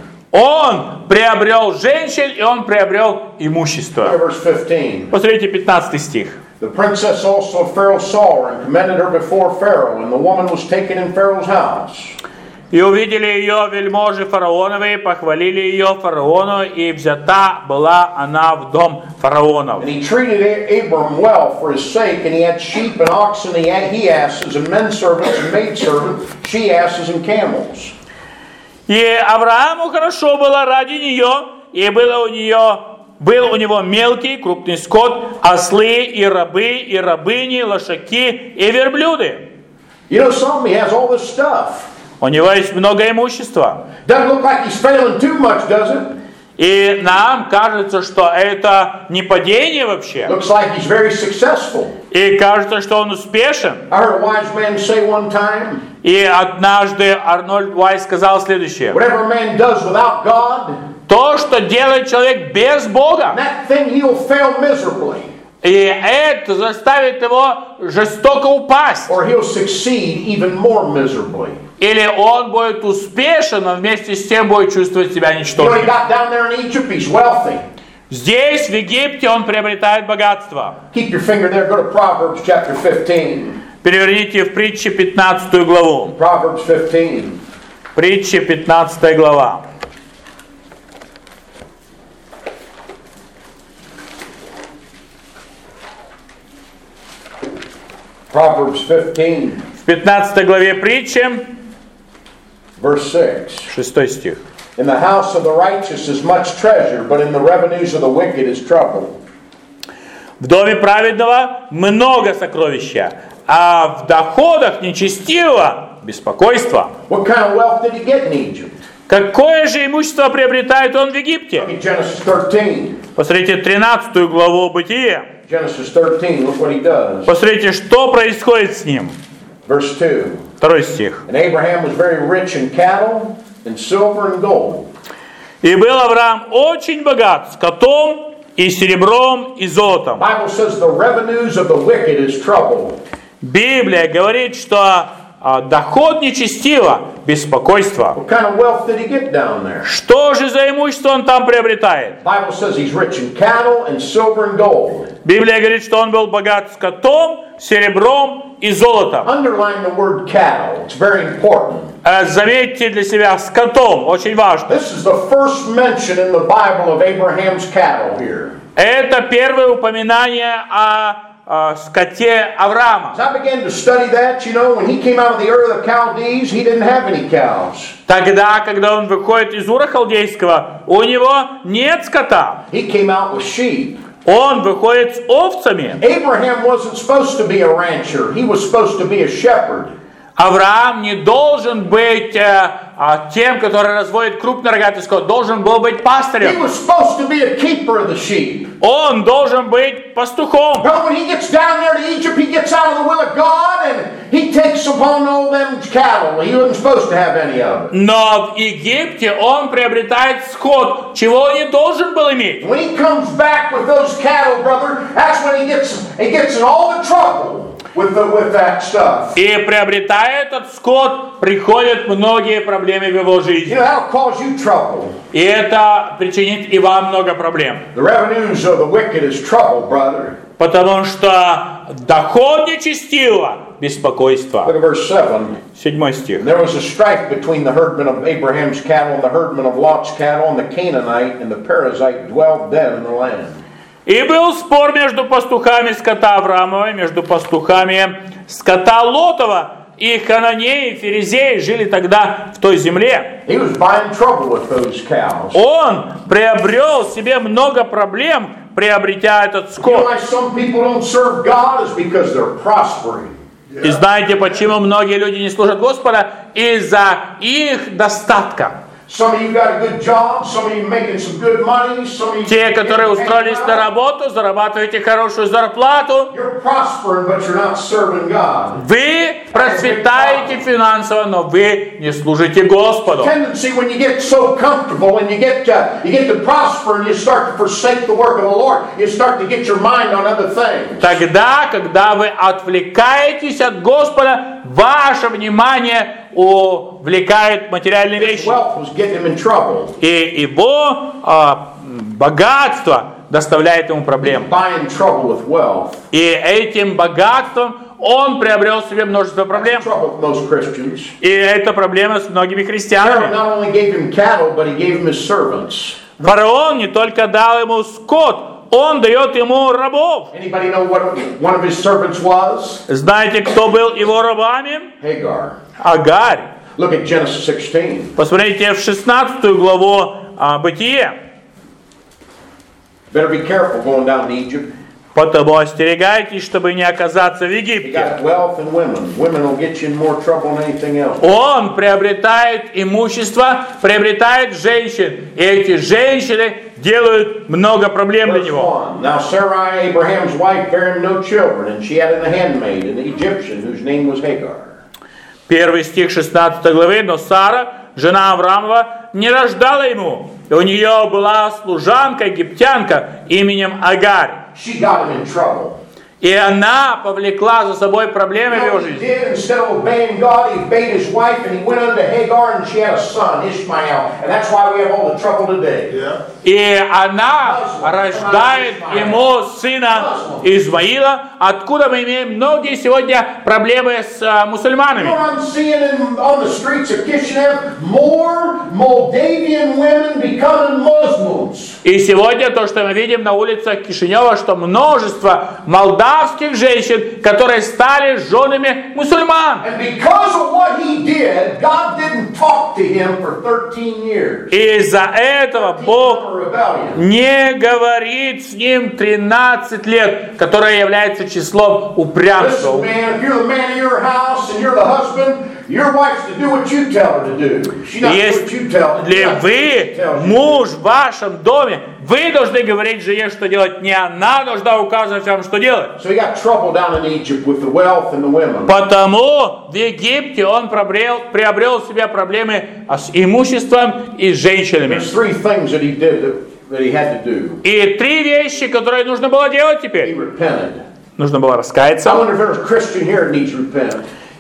Он приобрел женщин, и он приобрел имущество.
Verse fifteen.
Посмотрите пятнадцатый стих.
The princess also of Pharaoh saw her and commended her before Pharaoh, and the woman was taken in Pharaoh's house.
И увидели ее вельможи фараоновые, похвалили ее фараону, и взята была она в дом фараонов.
And he treated Abram well for his sake, and he had sheep and oxen, he had he asses and men servants and maid servants, she asses and camels.
И Аврааму хорошо было ради нее, и было у нее, был у него мелкий, крупный скот, ослы и рабы, и рабыни, лошаки и верблюды.
You know something? He has all this stuff.
У него есть много имущества.
Doesn't look like he's failing too much, does it?
И нам кажется, что это не падение вообще.
Looks like he's very successful.
И кажется, что он успешен.
I heard a wise man say one time,
И однажды Арнольд Уайс сказал следующее.
whatever a man does without God,
То, что делает человек без Бога,
that thing he'll fail miserably.
и это заставит его жестоко упасть.
Or he'll succeed even more miserably.
Или он будет успешен, но вместе с тем будет чувствовать себя
You know, he
ничтожным.
got down there in Egypt, he's wealthy.
Здесь, в Египте, он приобретает богатство.
Keep your finger there, go to Proverbs chapter fifteen.
Переверните в притче пятнадцатую главу.
Proverbs fifteen.
Притча пятнадцатая глава.
Proverbs fifteen,
В пятнадцатой главе притчи,
verse six.
шестой стих.
In the house of the righteous is much treasure, but in the revenues of the wicked is trouble.
В доме праведного много сокровища, а в доходах нечестивого беспокойство.
What kind of wealth did he get in Egypt?
Какое же имущество приобретает он в Египте?
Look at Genesis thirteen.
Посмотрите тринадцатую главу Бытие.
Genesis thirteen, look what he does.
Посмотрите, что происходит с ним.
Verse two.
Второй стих.
And Abraham was very rich in cattle, and silver and gold.
И был Авраам очень богат скотом и серебром и золотом.
The Bible says the revenues of the wicked is trouble.
Библия говорит, что а, доход нечестиво, беспокойство.
What kind of wealth did he get down there?
Что же за имущество он там приобретает?
The Bible says he's rich in cattle and silver and gold.
Библия говорит, что он был богат скотом, серебром и золотом.
Underline the word cattle. It's very important.
Э, Заметьте для себя скотом, очень важно.
This is the first mention in the Bible of Abraham's cattle here.
Это первое упоминание о, о скоте Авраама.
As I began to study that, you know, when he came out of the Ur of the Chaldees, he didn't have any cows.
Тогда, когда он выходит из Ура Халдейского, у него нет скота.
He came out with sheep.
Он выходит с овцами.
Abraham wasn't supposed to be a rancher. He was supposed to be a shepherd.
Авраам не должен быть э, а, тем, который разводит крупный рогатый скот. Должен был быть
He
пастырем.
was supposed to be a keeper of the sheep.
Он должен быть пастухом.
But when he gets down there to Egypt, he gets out of the will of God and he takes upon all them cattle. He wasn't supposed to have any of it.
Но в Египте он приобретает скот, чего он не должен был иметь.
When he comes back with those cattle, brother, that's when he gets he gets in all the trouble with the, with that stuff.
И приобретая этот скот, приходят многие проблемы в его
You
жизни.
know, that'll cause you trouble.
И это причинит и вам много проблем.
The revenues of the wicked is trouble, brother.
Потому что доход нечестивого – беспокойство.
Look at verse seven.
Седьмой стих.
And there was a strife between the herdmen of Abraham's cattle and the herdmen of Lot's cattle, and the Canaanite and the Perizzite dwelled dead in the land.
И был спор между пастухами скота Авраамова, между пастухами скота Лотова, и хананеи, и ферезеи жили тогда в той земле.
He was buying trouble with those cows.
Он приобрел себе много проблем, приобретя этот
You know
скот.
why some people don't serve God is because they're prospering.
И знаете, почему многие люди не служат Господа? Из-за их достатка.
Some of you got a good job, some of you making some good money, some of you...
Те, которые устроились на работу, зарабатываете хорошую зарплату,
You're prospering, but you're not serving God.
вы процветаете финансово, но вы не служите Господу.
Tendency when you get so comfortable and you get to, you get to prosper and you start to forsake the work of the Lord, you start to get your mind on other things.
Тогда, когда вы отвлекаетесь от Господа, ваше внимание увлекает материальные
His
вещи.
wealth was getting him in trouble.
И его а, богатство доставляет ему проблемы.
Buying trouble with wealth.
И этим богатством он приобрел себе множество проблем.
Trouble with most Christians.
И это проблема с многими
Pharaoh
христианами.
not only gave him cattle, but he gave him his servants.
Фараон не только дал ему скот, он дает ему рабов.
Anybody know what one of his servants was?
Знаете, кто был его рабами?
Hagar.
Агарь.
Look at Genesis sixteen.
Посмотрите в шестнадцатую главу а, Бытие.
Better be careful going down to Egypt.
Потому остерегайтесь, чтобы не оказаться в
You
Египте.
got wealth and women. Women will get you in more trouble than anything else.
Он приобретает имущество, приобретает женщин. И эти женщины делают много проблем для
Verse
него.
one. Now Sarai, Abraham's wife, bare him no children, and she had a handmaid, an Egyptian, whose name was Hagar.
Первый стих шестнадцатой главы. Но Сара, жена Авраамова, не рождала ему. И у нее была служанка, египтянка именем Агарь.
She got him in trouble.
И она повлекла за собой проблемы в
You know
его
what he
жизни.
did? Instead of obeying God, he obeyed his wife, and he went unto Hagar, and she had a son, Ishmael. And that's why we have all the trouble today.
И она рождает ему сына Измаила, откуда мы имеем многие сегодня проблемы с а,
You know
мусульманами.
what I'm seeing in, on the streets of Kishinev? More Moldavian women becoming Muslims.
И сегодня то, что мы видим на улицах Кишинева, что множество молдавских женщин, которые стали женами мусульман.
And because of what he did, God didn't talk to him for thirteen years.
И из-за этого Бог
For rebellion.
не говорит с ним тринадцать лет, которое является числом упрямства.
Listen, man, if you're the man of your house and you're the husband, your wife's to do what you tell her to do. She's not to do what you tell her.
Если вы муж в вашем доме, вы должны говорить жене, что делать, не она должна указывать вам, что делать.
So he got trouble down in Egypt with the wealth and the women.
Потому в Египте он приобрел, приобрел в себя проблемы с имуществом и с женщинами.
There's three things that he did that, that he had to do.
И три вещи, которые нужно было делать
He
теперь.
repented.
Нужно было
I
раскаяться.
wonder if there's a Christian here that needs to repent.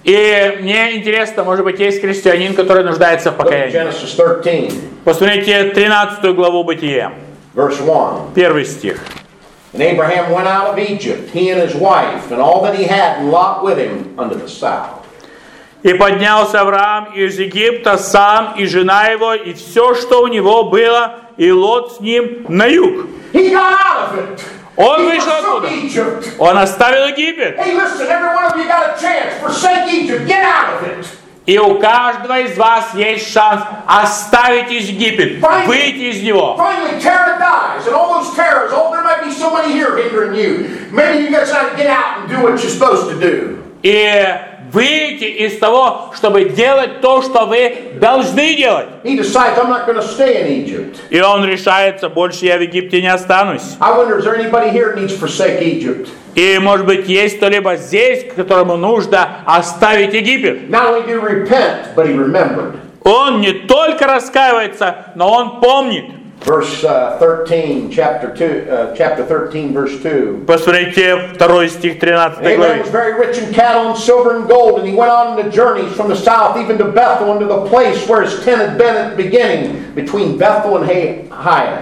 И мне интересно, может быть, есть христианин, который нуждается в
Look at
покаянии.
Genesis thirteen,
Посмотрите тринадцатую главу Бытия,
verse one.
первый стих.
And Abraham went out of Egypt, he and his wife, and all that he had, and Lot with him, unto the south.
«И поднялся Авраам из Египта сам, и жена его, и все, что у него было, и Лот с ним на юг».
He got out of it.
Он
He
вышел
forsook
оттуда.
Egypt.
Он оставил Египет.
Hey, listen, every one of you got a chance. Forsake Egypt. Get out of it.
И у каждого из вас есть шанс оставить Египет, выйти из него.
Finally, Terah dies, and all those terrors, oh, there might be somebody here hindering you. Maybe you got to get out and do what you're supposed to do.
И выйти из того, чтобы делать то, что вы должны делать.
He decides, I'm not going to stay in Egypt.
И он решается, больше я в Египте не останусь.
I wonder, is there anybody here that needs to forsake Egypt?
И, может быть, есть кто-либо здесь, которому нужно оставить Египет.
Not only did he repent, but he remembered.
Он не только раскаивается, но он помнит.
Verse uh, thirteen, chapter two, uh, chapter thirteen, verse two.
Посмотрите второй стих тринадцатой
Abraham was
главы.
very rich in cattle and silver and gold, and he went on the journeys from the south, even to Bethel, unto the place where his tent had been at the beginning, between Bethel and Hai.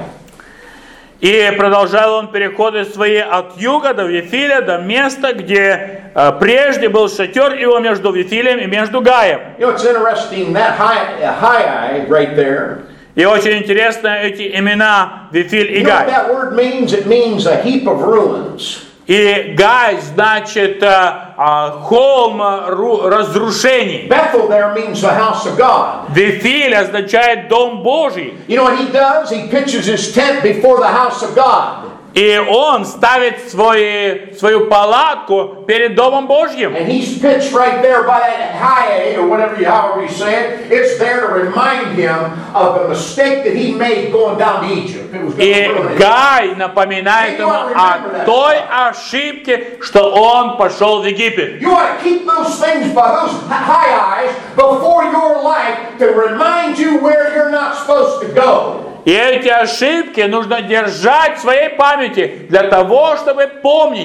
И продолжал он переходы свои от юга до Вифиля, до места, где э, прежде был шатер его между Вифилем и между Гаем.
You know, it's interesting, that Hai, uh, Hai right there.
И очень интересно эти имена Вифиль и
You know what
Гай.
that word means? It means a heap of ruins.
И Гай значит э, э, холм ру- разрушений.
Bethel there means the house of God.
Вифиль означает дом Божий.
You know what he does? He pitches his tent before the house of God.
И он ставит свой, свою палатку перед Домом Божьим.
And he's pitched right there by that high, or whatever you, however you say it. It's there to remind him of the mistake that he made going down to Egypt. It was going
И
to ruin him.
Гай напоминает ему о той ошибке, что он пошел в Египет.
You ought to keep those things by those high eyes before your life to remind you where you're not supposed to go.
И эти ошибки нужно держать в своей памяти для того, чтобы помнить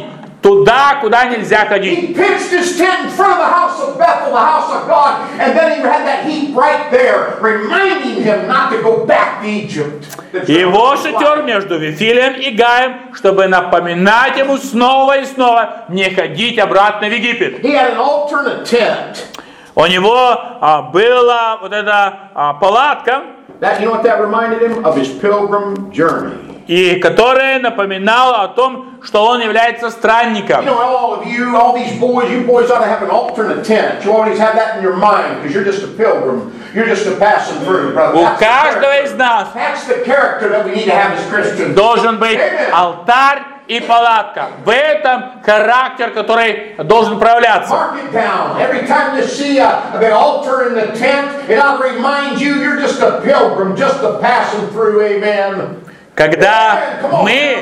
туда, куда нельзя ходить.
He pitched his tent in front of the house of Bethel, the house of God, and then he had that heap right there, reminding him not to go back to Egypt.
Его шатер между Вифилием и Гаем, чтобы напоминать ему снова и снова не ходить обратно в Египет.
He had an alternate tent.
У него а, была вот эта а, палатка,
That, you know what that reminded him? Of his pilgrim journey.
и которая напоминала о том, что он является странником.
You know, all of you, all these boys, you boys ought to have an alternate tent. You always have that in your mind because you're just a pilgrim. You're just a passing through, brother.
У
That's the
каждого
character.
из нас
That's the character that we need to have as Christians.
должен быть
Amen.
алтарь и палатка. В этом характер, который должен проявляться.
Mark it down. Every time you see a, the altar in the tent, it ought to remind you you're just a pilgrim, just a passing through. Amen.
Когда мы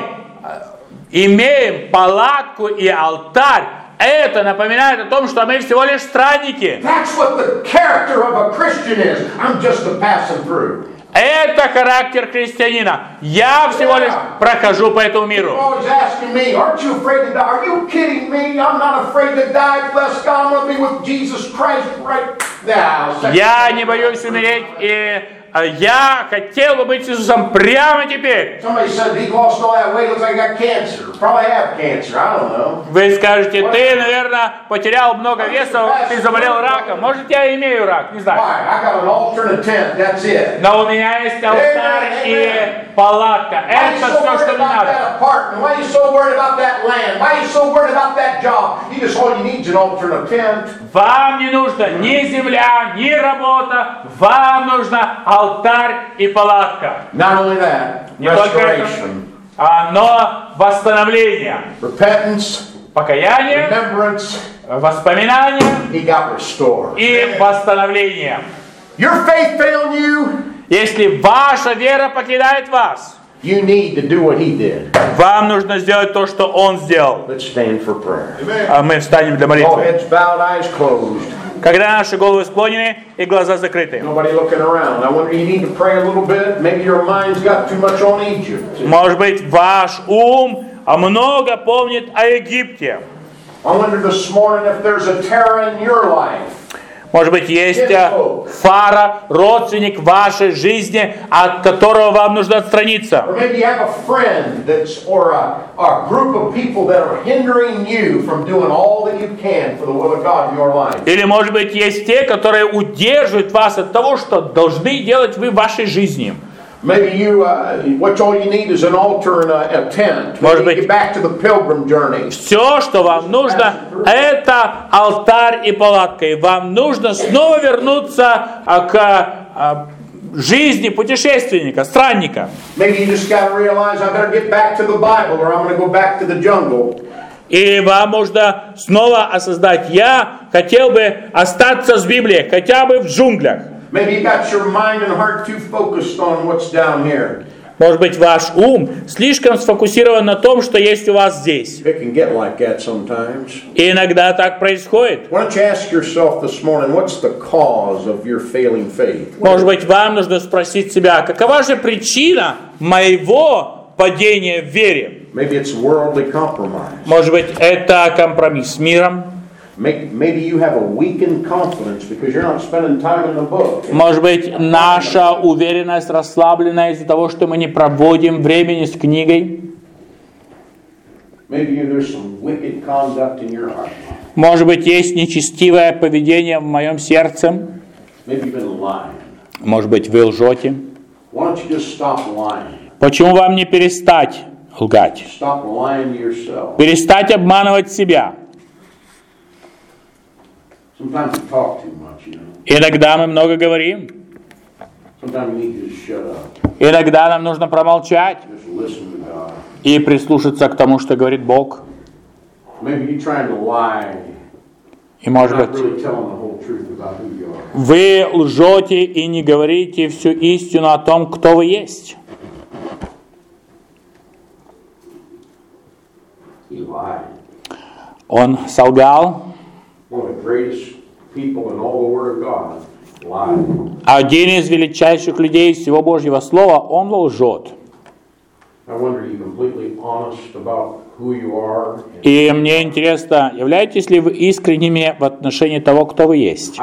имеем палатку и алтарь, это напоминает о том, что мы всего лишь странники.
That's what the character of a Christian is. I'm just a passing through.
Это характер христианина. Я всего лишь прохожу по этому
You're
миру.
always asking me, aren't you afraid to die? Are you kidding me? I'm not afraid to die. Bless God, I'm going to be with Jesus Christ right now.
Я не боюсь умереть, и я хотел бы быть с Иисусом прямо теперь.
Somebody said he lost all that weight. Looks like I got cancer. Probably have cancer. I don't know.
Вы скажете, ты, наверное, потерял много веса, ты заболел раком. Может, я имею рак, не знаю.
Why? I got an alternate tent. That's it.
Но у меня есть алтарь и палатка.
Why are you
Это
so
все,
worried
что мне
about
надо.
that apartment? Why are you so worried about that land? Why are you so worried about that job? You just all you need is an alternate tent.
Вам не нужно ни земля, ни работа. Вам нужно алтарь и палатка.
Not only that,
Не только это,
restoration,
а, но восстановление.
repentance,
Покаяние,
remembrance.
воспоминание
He got restored.
и восстановление.
Your faith failed you.
Если ваша вера покидает вас,
You need to do what he did.
вам нужно сделать то, что он сделал.
Let's stand for prayer.
А мы встанем для
All
молитвы.
heads bowed, eyes closed.
Когда наши головы склонены и глаза закрыты.
Nobody looking around. I wonder, you need to pray a little bit. Maybe your mind's got too much on Egypt.
Может быть, ваш ум много помнит о Египте.
I wonder this morning if there's a terror in your life.
Может быть, есть э, Фара, родственник вашей жизни, от которого вам нужно отстраниться.
Or maybe you have a friend that's, or a, or a group of people that are hindering you from doing all that you can for the will of God in your life.
Или, может быть, есть те, которые удерживают вас от того, что должны делать вы в вашей жизни.
Maybe you, uh, what all you need is an altar and a, a tent.
Может
Maybe
быть,
get back to the pilgrim journey.
Все, что вам нужно, это алтарь и палатка. И вам нужно снова вернуться а, к а, жизни путешественника, странника.
Maybe you just got to realize I better get back to the Bible or I'm going to go back to the jungle.
И вам нужно снова осознать, я хотел бы остаться с Библией, хотя бы в джунглях.
Maybe you got your mind and heart too focused on what's down here.
Может быть, ваш ум слишком сфокусирован на том, что есть у вас здесь.
It can get like that sometimes.
И иногда так происходит.
Why don't you ask yourself this morning, what's the cause of your failing faith?
Может быть, вам нужно спросить себя, какова же причина моего падения в вере?
Maybe it's worldly compromise.
Может быть, это компромисс с миром.
Maybe you have a weakened confidence because you're not spending time in the book.
Может быть, наша уверенность расслаблена из-за того, что мы не проводим времени с книгой.
Maybe there's some wicked conduct in your heart.
Может быть, есть нечестивое поведение в моем сердце.
Maybe you've been lying.
Может быть, вы лжете.
Why don't you just stop lying?
Почему вам не перестать лгать?
Stop lying to yourself.
Перестать обманывать себя.
Sometimes you talk too much, you know.
Иногда мы много говорим.
Sometimes you need to just shut up.
Иногда нам нужно промолчать
Just listen to God.
и прислушаться к тому, что говорит Бог.
Maybe you're trying to lie.
И, может
Not
быть,
really telling the whole truth about who you are.
вы лжете и не говорите всю истину о том, кто вы есть.
He lied.
Он солгал.
One of the greatest people in all the Word of God lied.
Один из величайших людей всего Божьего Слова, он лжет. И мне интересно, являетесь ли вы искренними в отношении того, кто вы есть?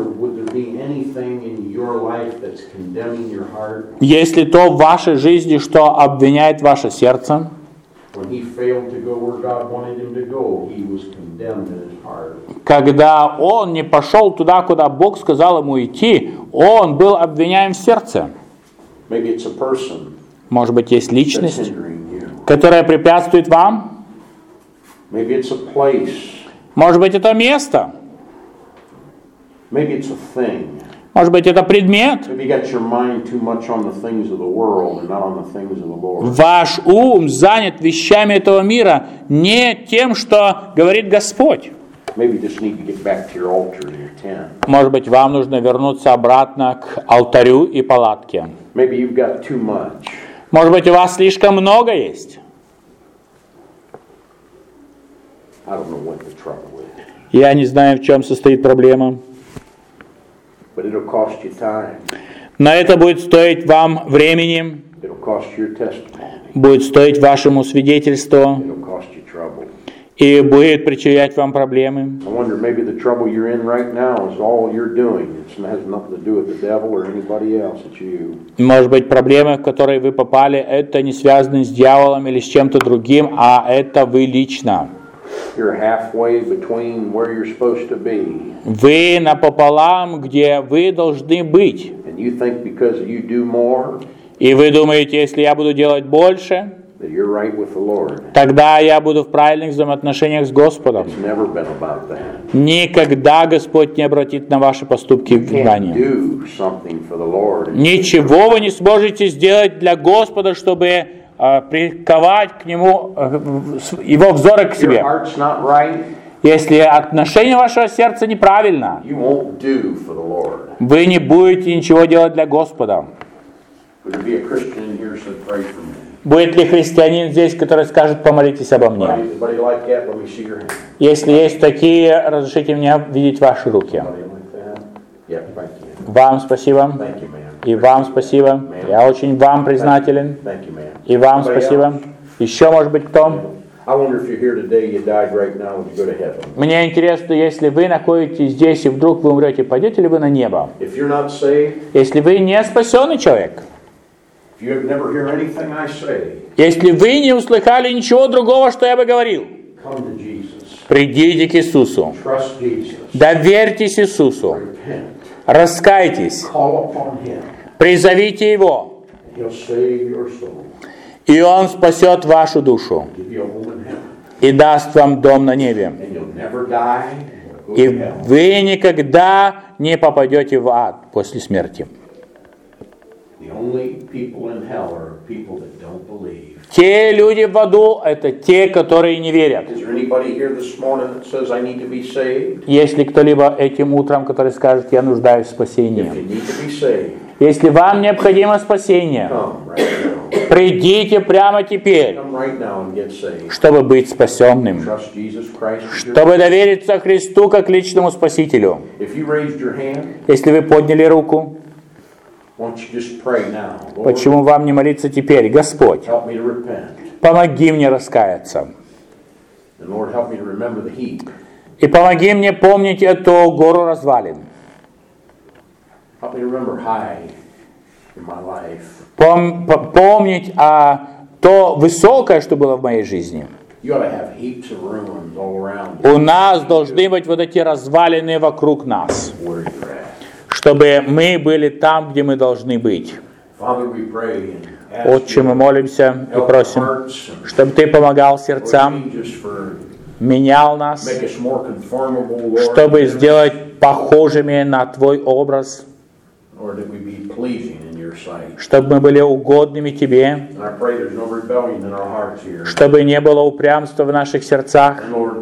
Есть ли то в вашей жизни, что обвиняет ваше сердце? Когда он не пошел туда, куда Бог сказал ему идти, он был обвиняем в сердце. Может быть, есть личность, которая препятствует вам? Может быть, это место? Может быть, это предмет? Ваш ум занят вещами этого мира, не тем, что говорит Господь. Может быть, вам нужно вернуться обратно к алтарю и палатке. Может быть, у вас слишком много есть. Я не знаю, в чем состоит проблема. Но это будет стоить вам времени, будет стоить вашему свидетельству и будет причинять вам проблемы. Может быть, проблемы, в которые вы попали, это не связано с дьяволом или с чем-то другим, а это вы лично. Вы напополам, где вы должны быть. И вы думаете, если я буду делать больше, тогда я буду в правильных взаимоотношениях с Господом. Никогда Господь не обратит на ваши поступки внимания. Ничего вы не сможете сделать для Господа, чтобы приковать к Нему Его взоры к себе. Если отношение вашего сердца неправильно, вы не будете ничего делать для Господа. Будет ли христианин здесь, который скажет: помолитесь обо мне? Если есть такие, разрешите мне видеть ваши руки. Вам спасибо. И вам спасибо. Я очень вам признателен. И вам спасибо. Еще, может быть, кто? Мне интересно, если вы находитесь здесь и вдруг вы умрете, пойдете ли вы на небо? Если вы не спасенный человек, если вы не услыхали ничего другого, что я бы говорил, придите к Иисусу, доверьтесь Иисусу, раскайтесь, призовите Его, и Он спасет вашу душу и даст вам дом на небе. И вы никогда не попадете в ад после смерти. Те люди в аду — это те, которые не верят. Есть ли кто-либо этим утром, который скажет: я нуждаюсь в спасении? Если вам необходимо спасение, придите прямо теперь, чтобы быть спасенным, чтобы довериться Христу как личному Спасителю. Если вы подняли руку, почему вам не молиться теперь? Господь, помоги мне раскаяться. И помоги мне помнить эту гору развалин. Пом, помнить о то высокое, что было в моей жизни. У нас должны быть вот эти развалины вокруг нас, чтобы мы были там, где мы должны быть. Отче, мы молимся и просим, чтобы Ты помогал сердцам, менял нас, чтобы сделать похожими на Твой образ, чтобы мы были угодными Тебе, чтобы не было упрямства в наших сердцах.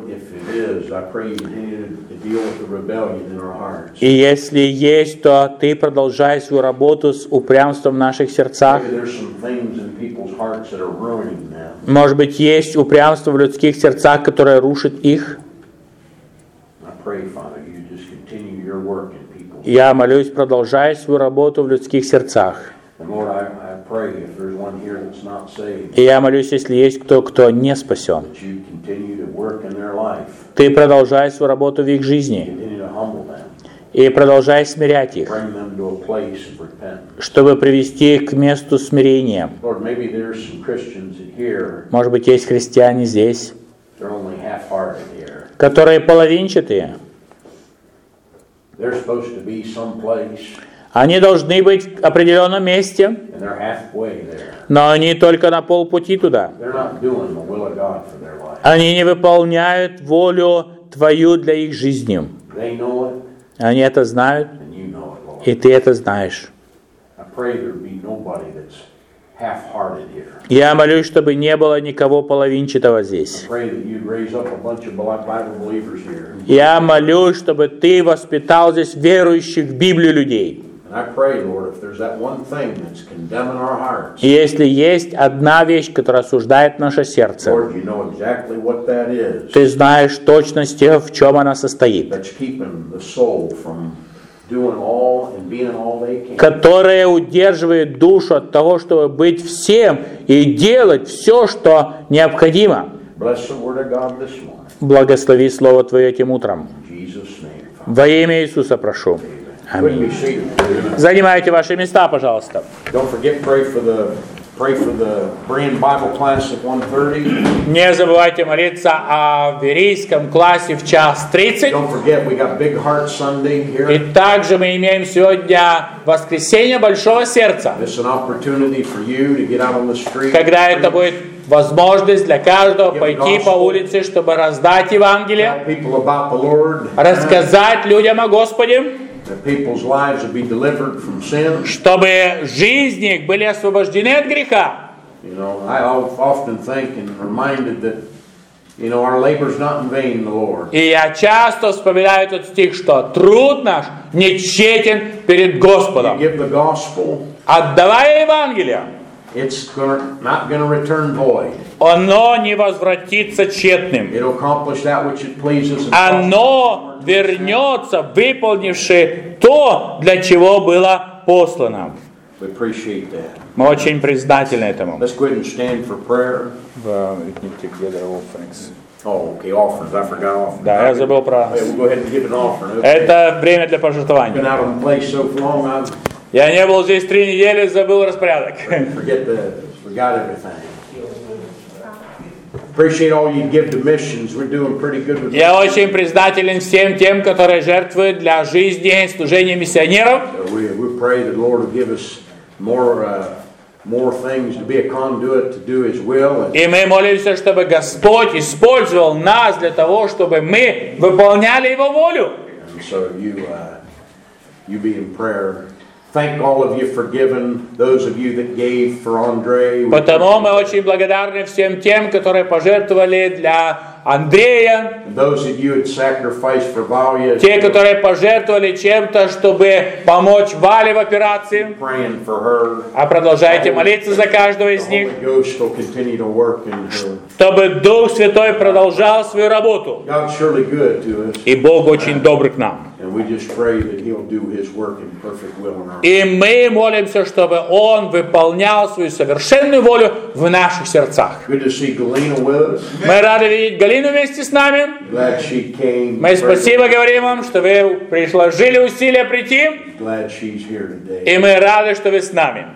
И если есть, то Ты продолжай свою работу с упрямством в наших сердцах. Может быть, есть упрямство в людских сердцах, которое рушит их. Я молюсь, продолжай свою работу в людских сердцах. И я молюсь, если есть кто, кто не спасен, Ты продолжай свою работу в их жизни и продолжай смирять их, чтобы привести их к месту смирения. Может быть, есть христиане здесь, которые половинчатые. Они должны быть в определенном месте, но они только на полпути туда. Они не выполняют волю Твою для их жизни. Они это знают, и Ты это знаешь. Я молюсь, чтобы не было никого половинчатого здесь. Я молюсь, чтобы Ты воспитал здесь верующих в Библию людей. И если есть одна вещь, которая осуждает наше сердце, Ты знаешь точности, в чем она состоит, которая удерживает душу от того, чтобы быть всем и делать все, что необходимо. Благослови Слово Твое этим утром. Во имя Иисуса прошу. Аминь. Занимайте ваши места, пожалуйста. Не забывайте молиться о верийском классе в час тридцать. И также мы имеем сегодня воскресенье Большого Сердца, когда это будет возможность для каждого пойти по улице, чтобы раздать Евангелие, рассказать людям о Господе, чтобы жизни их были освобождены от греха. И я часто вспоминаю этот стих, что труд наш не тщетен перед Господом. Отдавая Евангелие, оно не возвратится тщетным. Оно вернется, выполнивши то, для чего было послано. Мы очень признательны этому. Да, я забыл про... Это время для пожертвований. Я не был здесь три недели, забыл распорядок. Я очень признателен всем тем, которые жертвуют для жизни служения миссионеров. И мы молимся, чтобы Господь использовал нас для того, чтобы мы выполняли Его волю. Потому мы очень благодарны всем тем, которые пожертвовали для Андрея, те, которые пожертвовали чем-то, чтобы помочь Вале в операции. А продолжайте молиться за каждого из них, чтобы Дух Святой продолжал свою работу. И Бог очень добр к нам. И мы молимся, чтобы Он выполнял свою совершенную волю в наших сердцах. Мы рады видеть Галину вместе с нами. Мы спасибо говорим вам, что вы приложили усилия прийти. И мы рады, что вы с нами.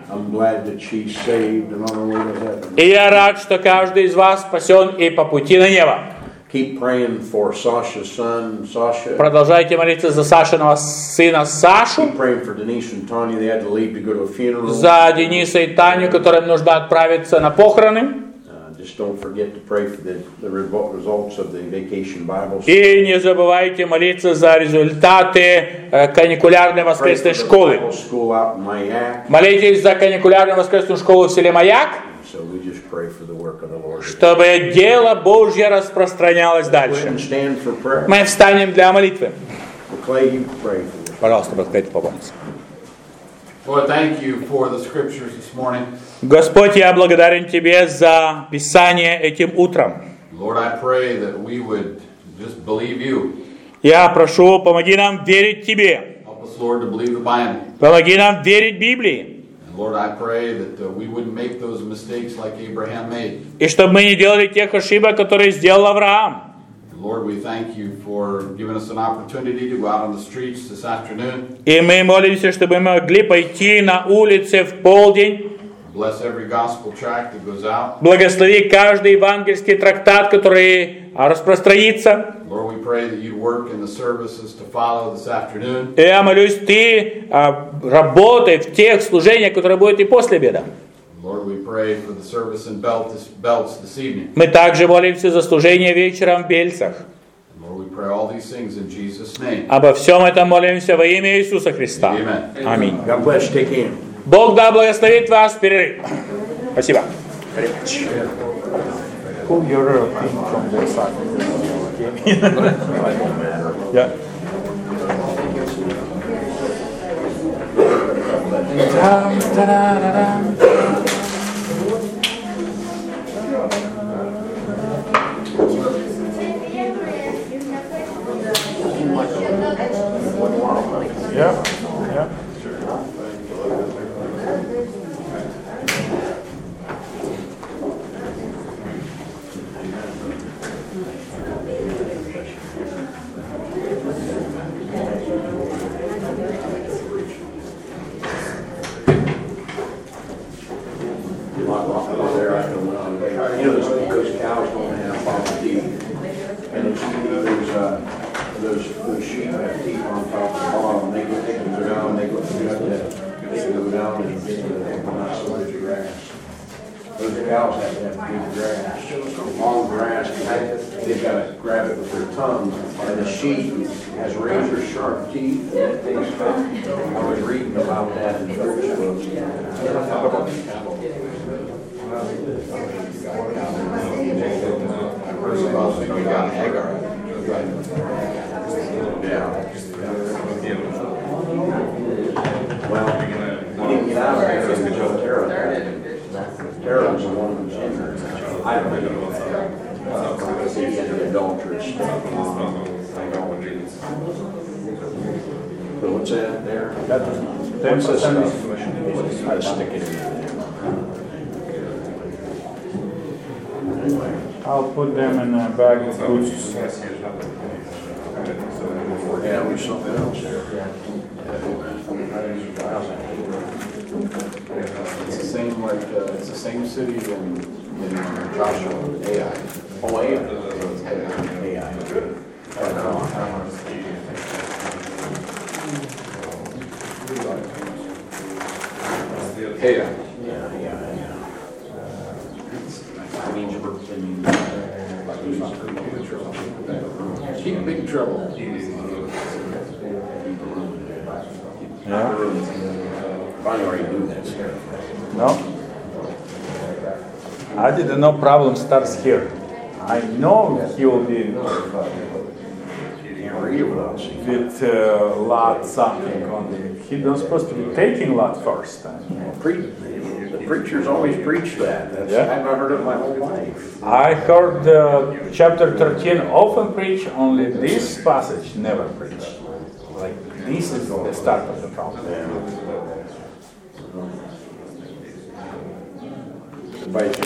И я рад, что каждый из вас спасен и по пути на небо.
Keep praying for Sasha's son, Sasha.
Продолжайте молиться за Сашиного сына Сашу.
Keep praying for Denise and Tanya. They had to leave to go to a funeral.
За Дениса и Таню, которым нужно отправиться на похороны.
Uh, just don't forget to pray for the, the results of the vacation Bible.
И не забывайте молиться за результаты э, каникулярной воскресной школы. Молитесь за каникулярную воскресную школу в селе Маяк,
so we just pray for the work of the Lord.
Чтобы дело Божье распространялось дальше. Мы встанем для молитвы. Пожалуйста, брат, помолимся. Господь, я благодарен Тебе за Писание этим утром. Я прошу, помоги нам верить Тебе. Помоги нам верить Библии.
Lord, I pray that uh, we wouldn't make those mistakes like Abraham made.
И чтобы мы не делали тех ошибок, которые сделал Авраам.
Lord, we thank you for giving us an opportunity to go out on the streets this afternoon.
И мы молимся, чтобы мы могли пойти на улицы в полдень.
Bless every gospel tract that goes out.
Благослови каждый евангельский трактат, который распространится.
Lord, we pray that you'd work in the services to follow this afternoon.
И я молюсь, ты а, работай в тех служениях, которые будут и после обеда.
Lord, we pray for the service in Belts this evening.
Мы также молимся за служение вечером в Бельцах.
Lord, we pray all these things in Jesus' name.
Обо всем этом молимся во имя Иисуса Христа.
Amen.
Аминь.
God bless you. Take care.
Бог да благословит вас. Перерыв. Спасибо.
Pull your pin from the side. Yeah. Dum, da-da-da-dum. Yeah, yeah.
You know, those, those cows don't have proper teeth. And those, those, uh, those, those sheep have teeth on top and bottom. They go, they can go down, they go, they go down, they go down and get to the, not so much grass. Those cows have to have good grass, long grass. They've got to grab it with their tongue. And the sheep has razor sharp teeth. And that thing's tough. I was reading about that in the church books.
We got Hagar.
Yeah. Well, he didn't get out of there until Tara. Tara was the one who was in there. I don't know. Uh, he's an adulteress. I know. But what's that there?
ten percent
I stick it in there.
I'll put them in a bag of goods.
Yeah, we something else there.
It's the same like uh, it's the same city in, in Joshua, Ai.
Oh, yeah. Yeah.
Ai.
Yeah, yeah, yeah. I mean, you were, I mean,
Keep big trouble.
Yeah?
I already knew this.
No? I didn't know problem starts here. I know he will be
Can't read it without seeing.
with uh, lot something on the. He not supposed to be taking lot first.
Pre- The preachers always preach that. That's,
Yeah.
I've heard it my whole life.
I heard uh, chapter thirteen often preach, only this passage never preach. Like this is the start of the problem.
Invite your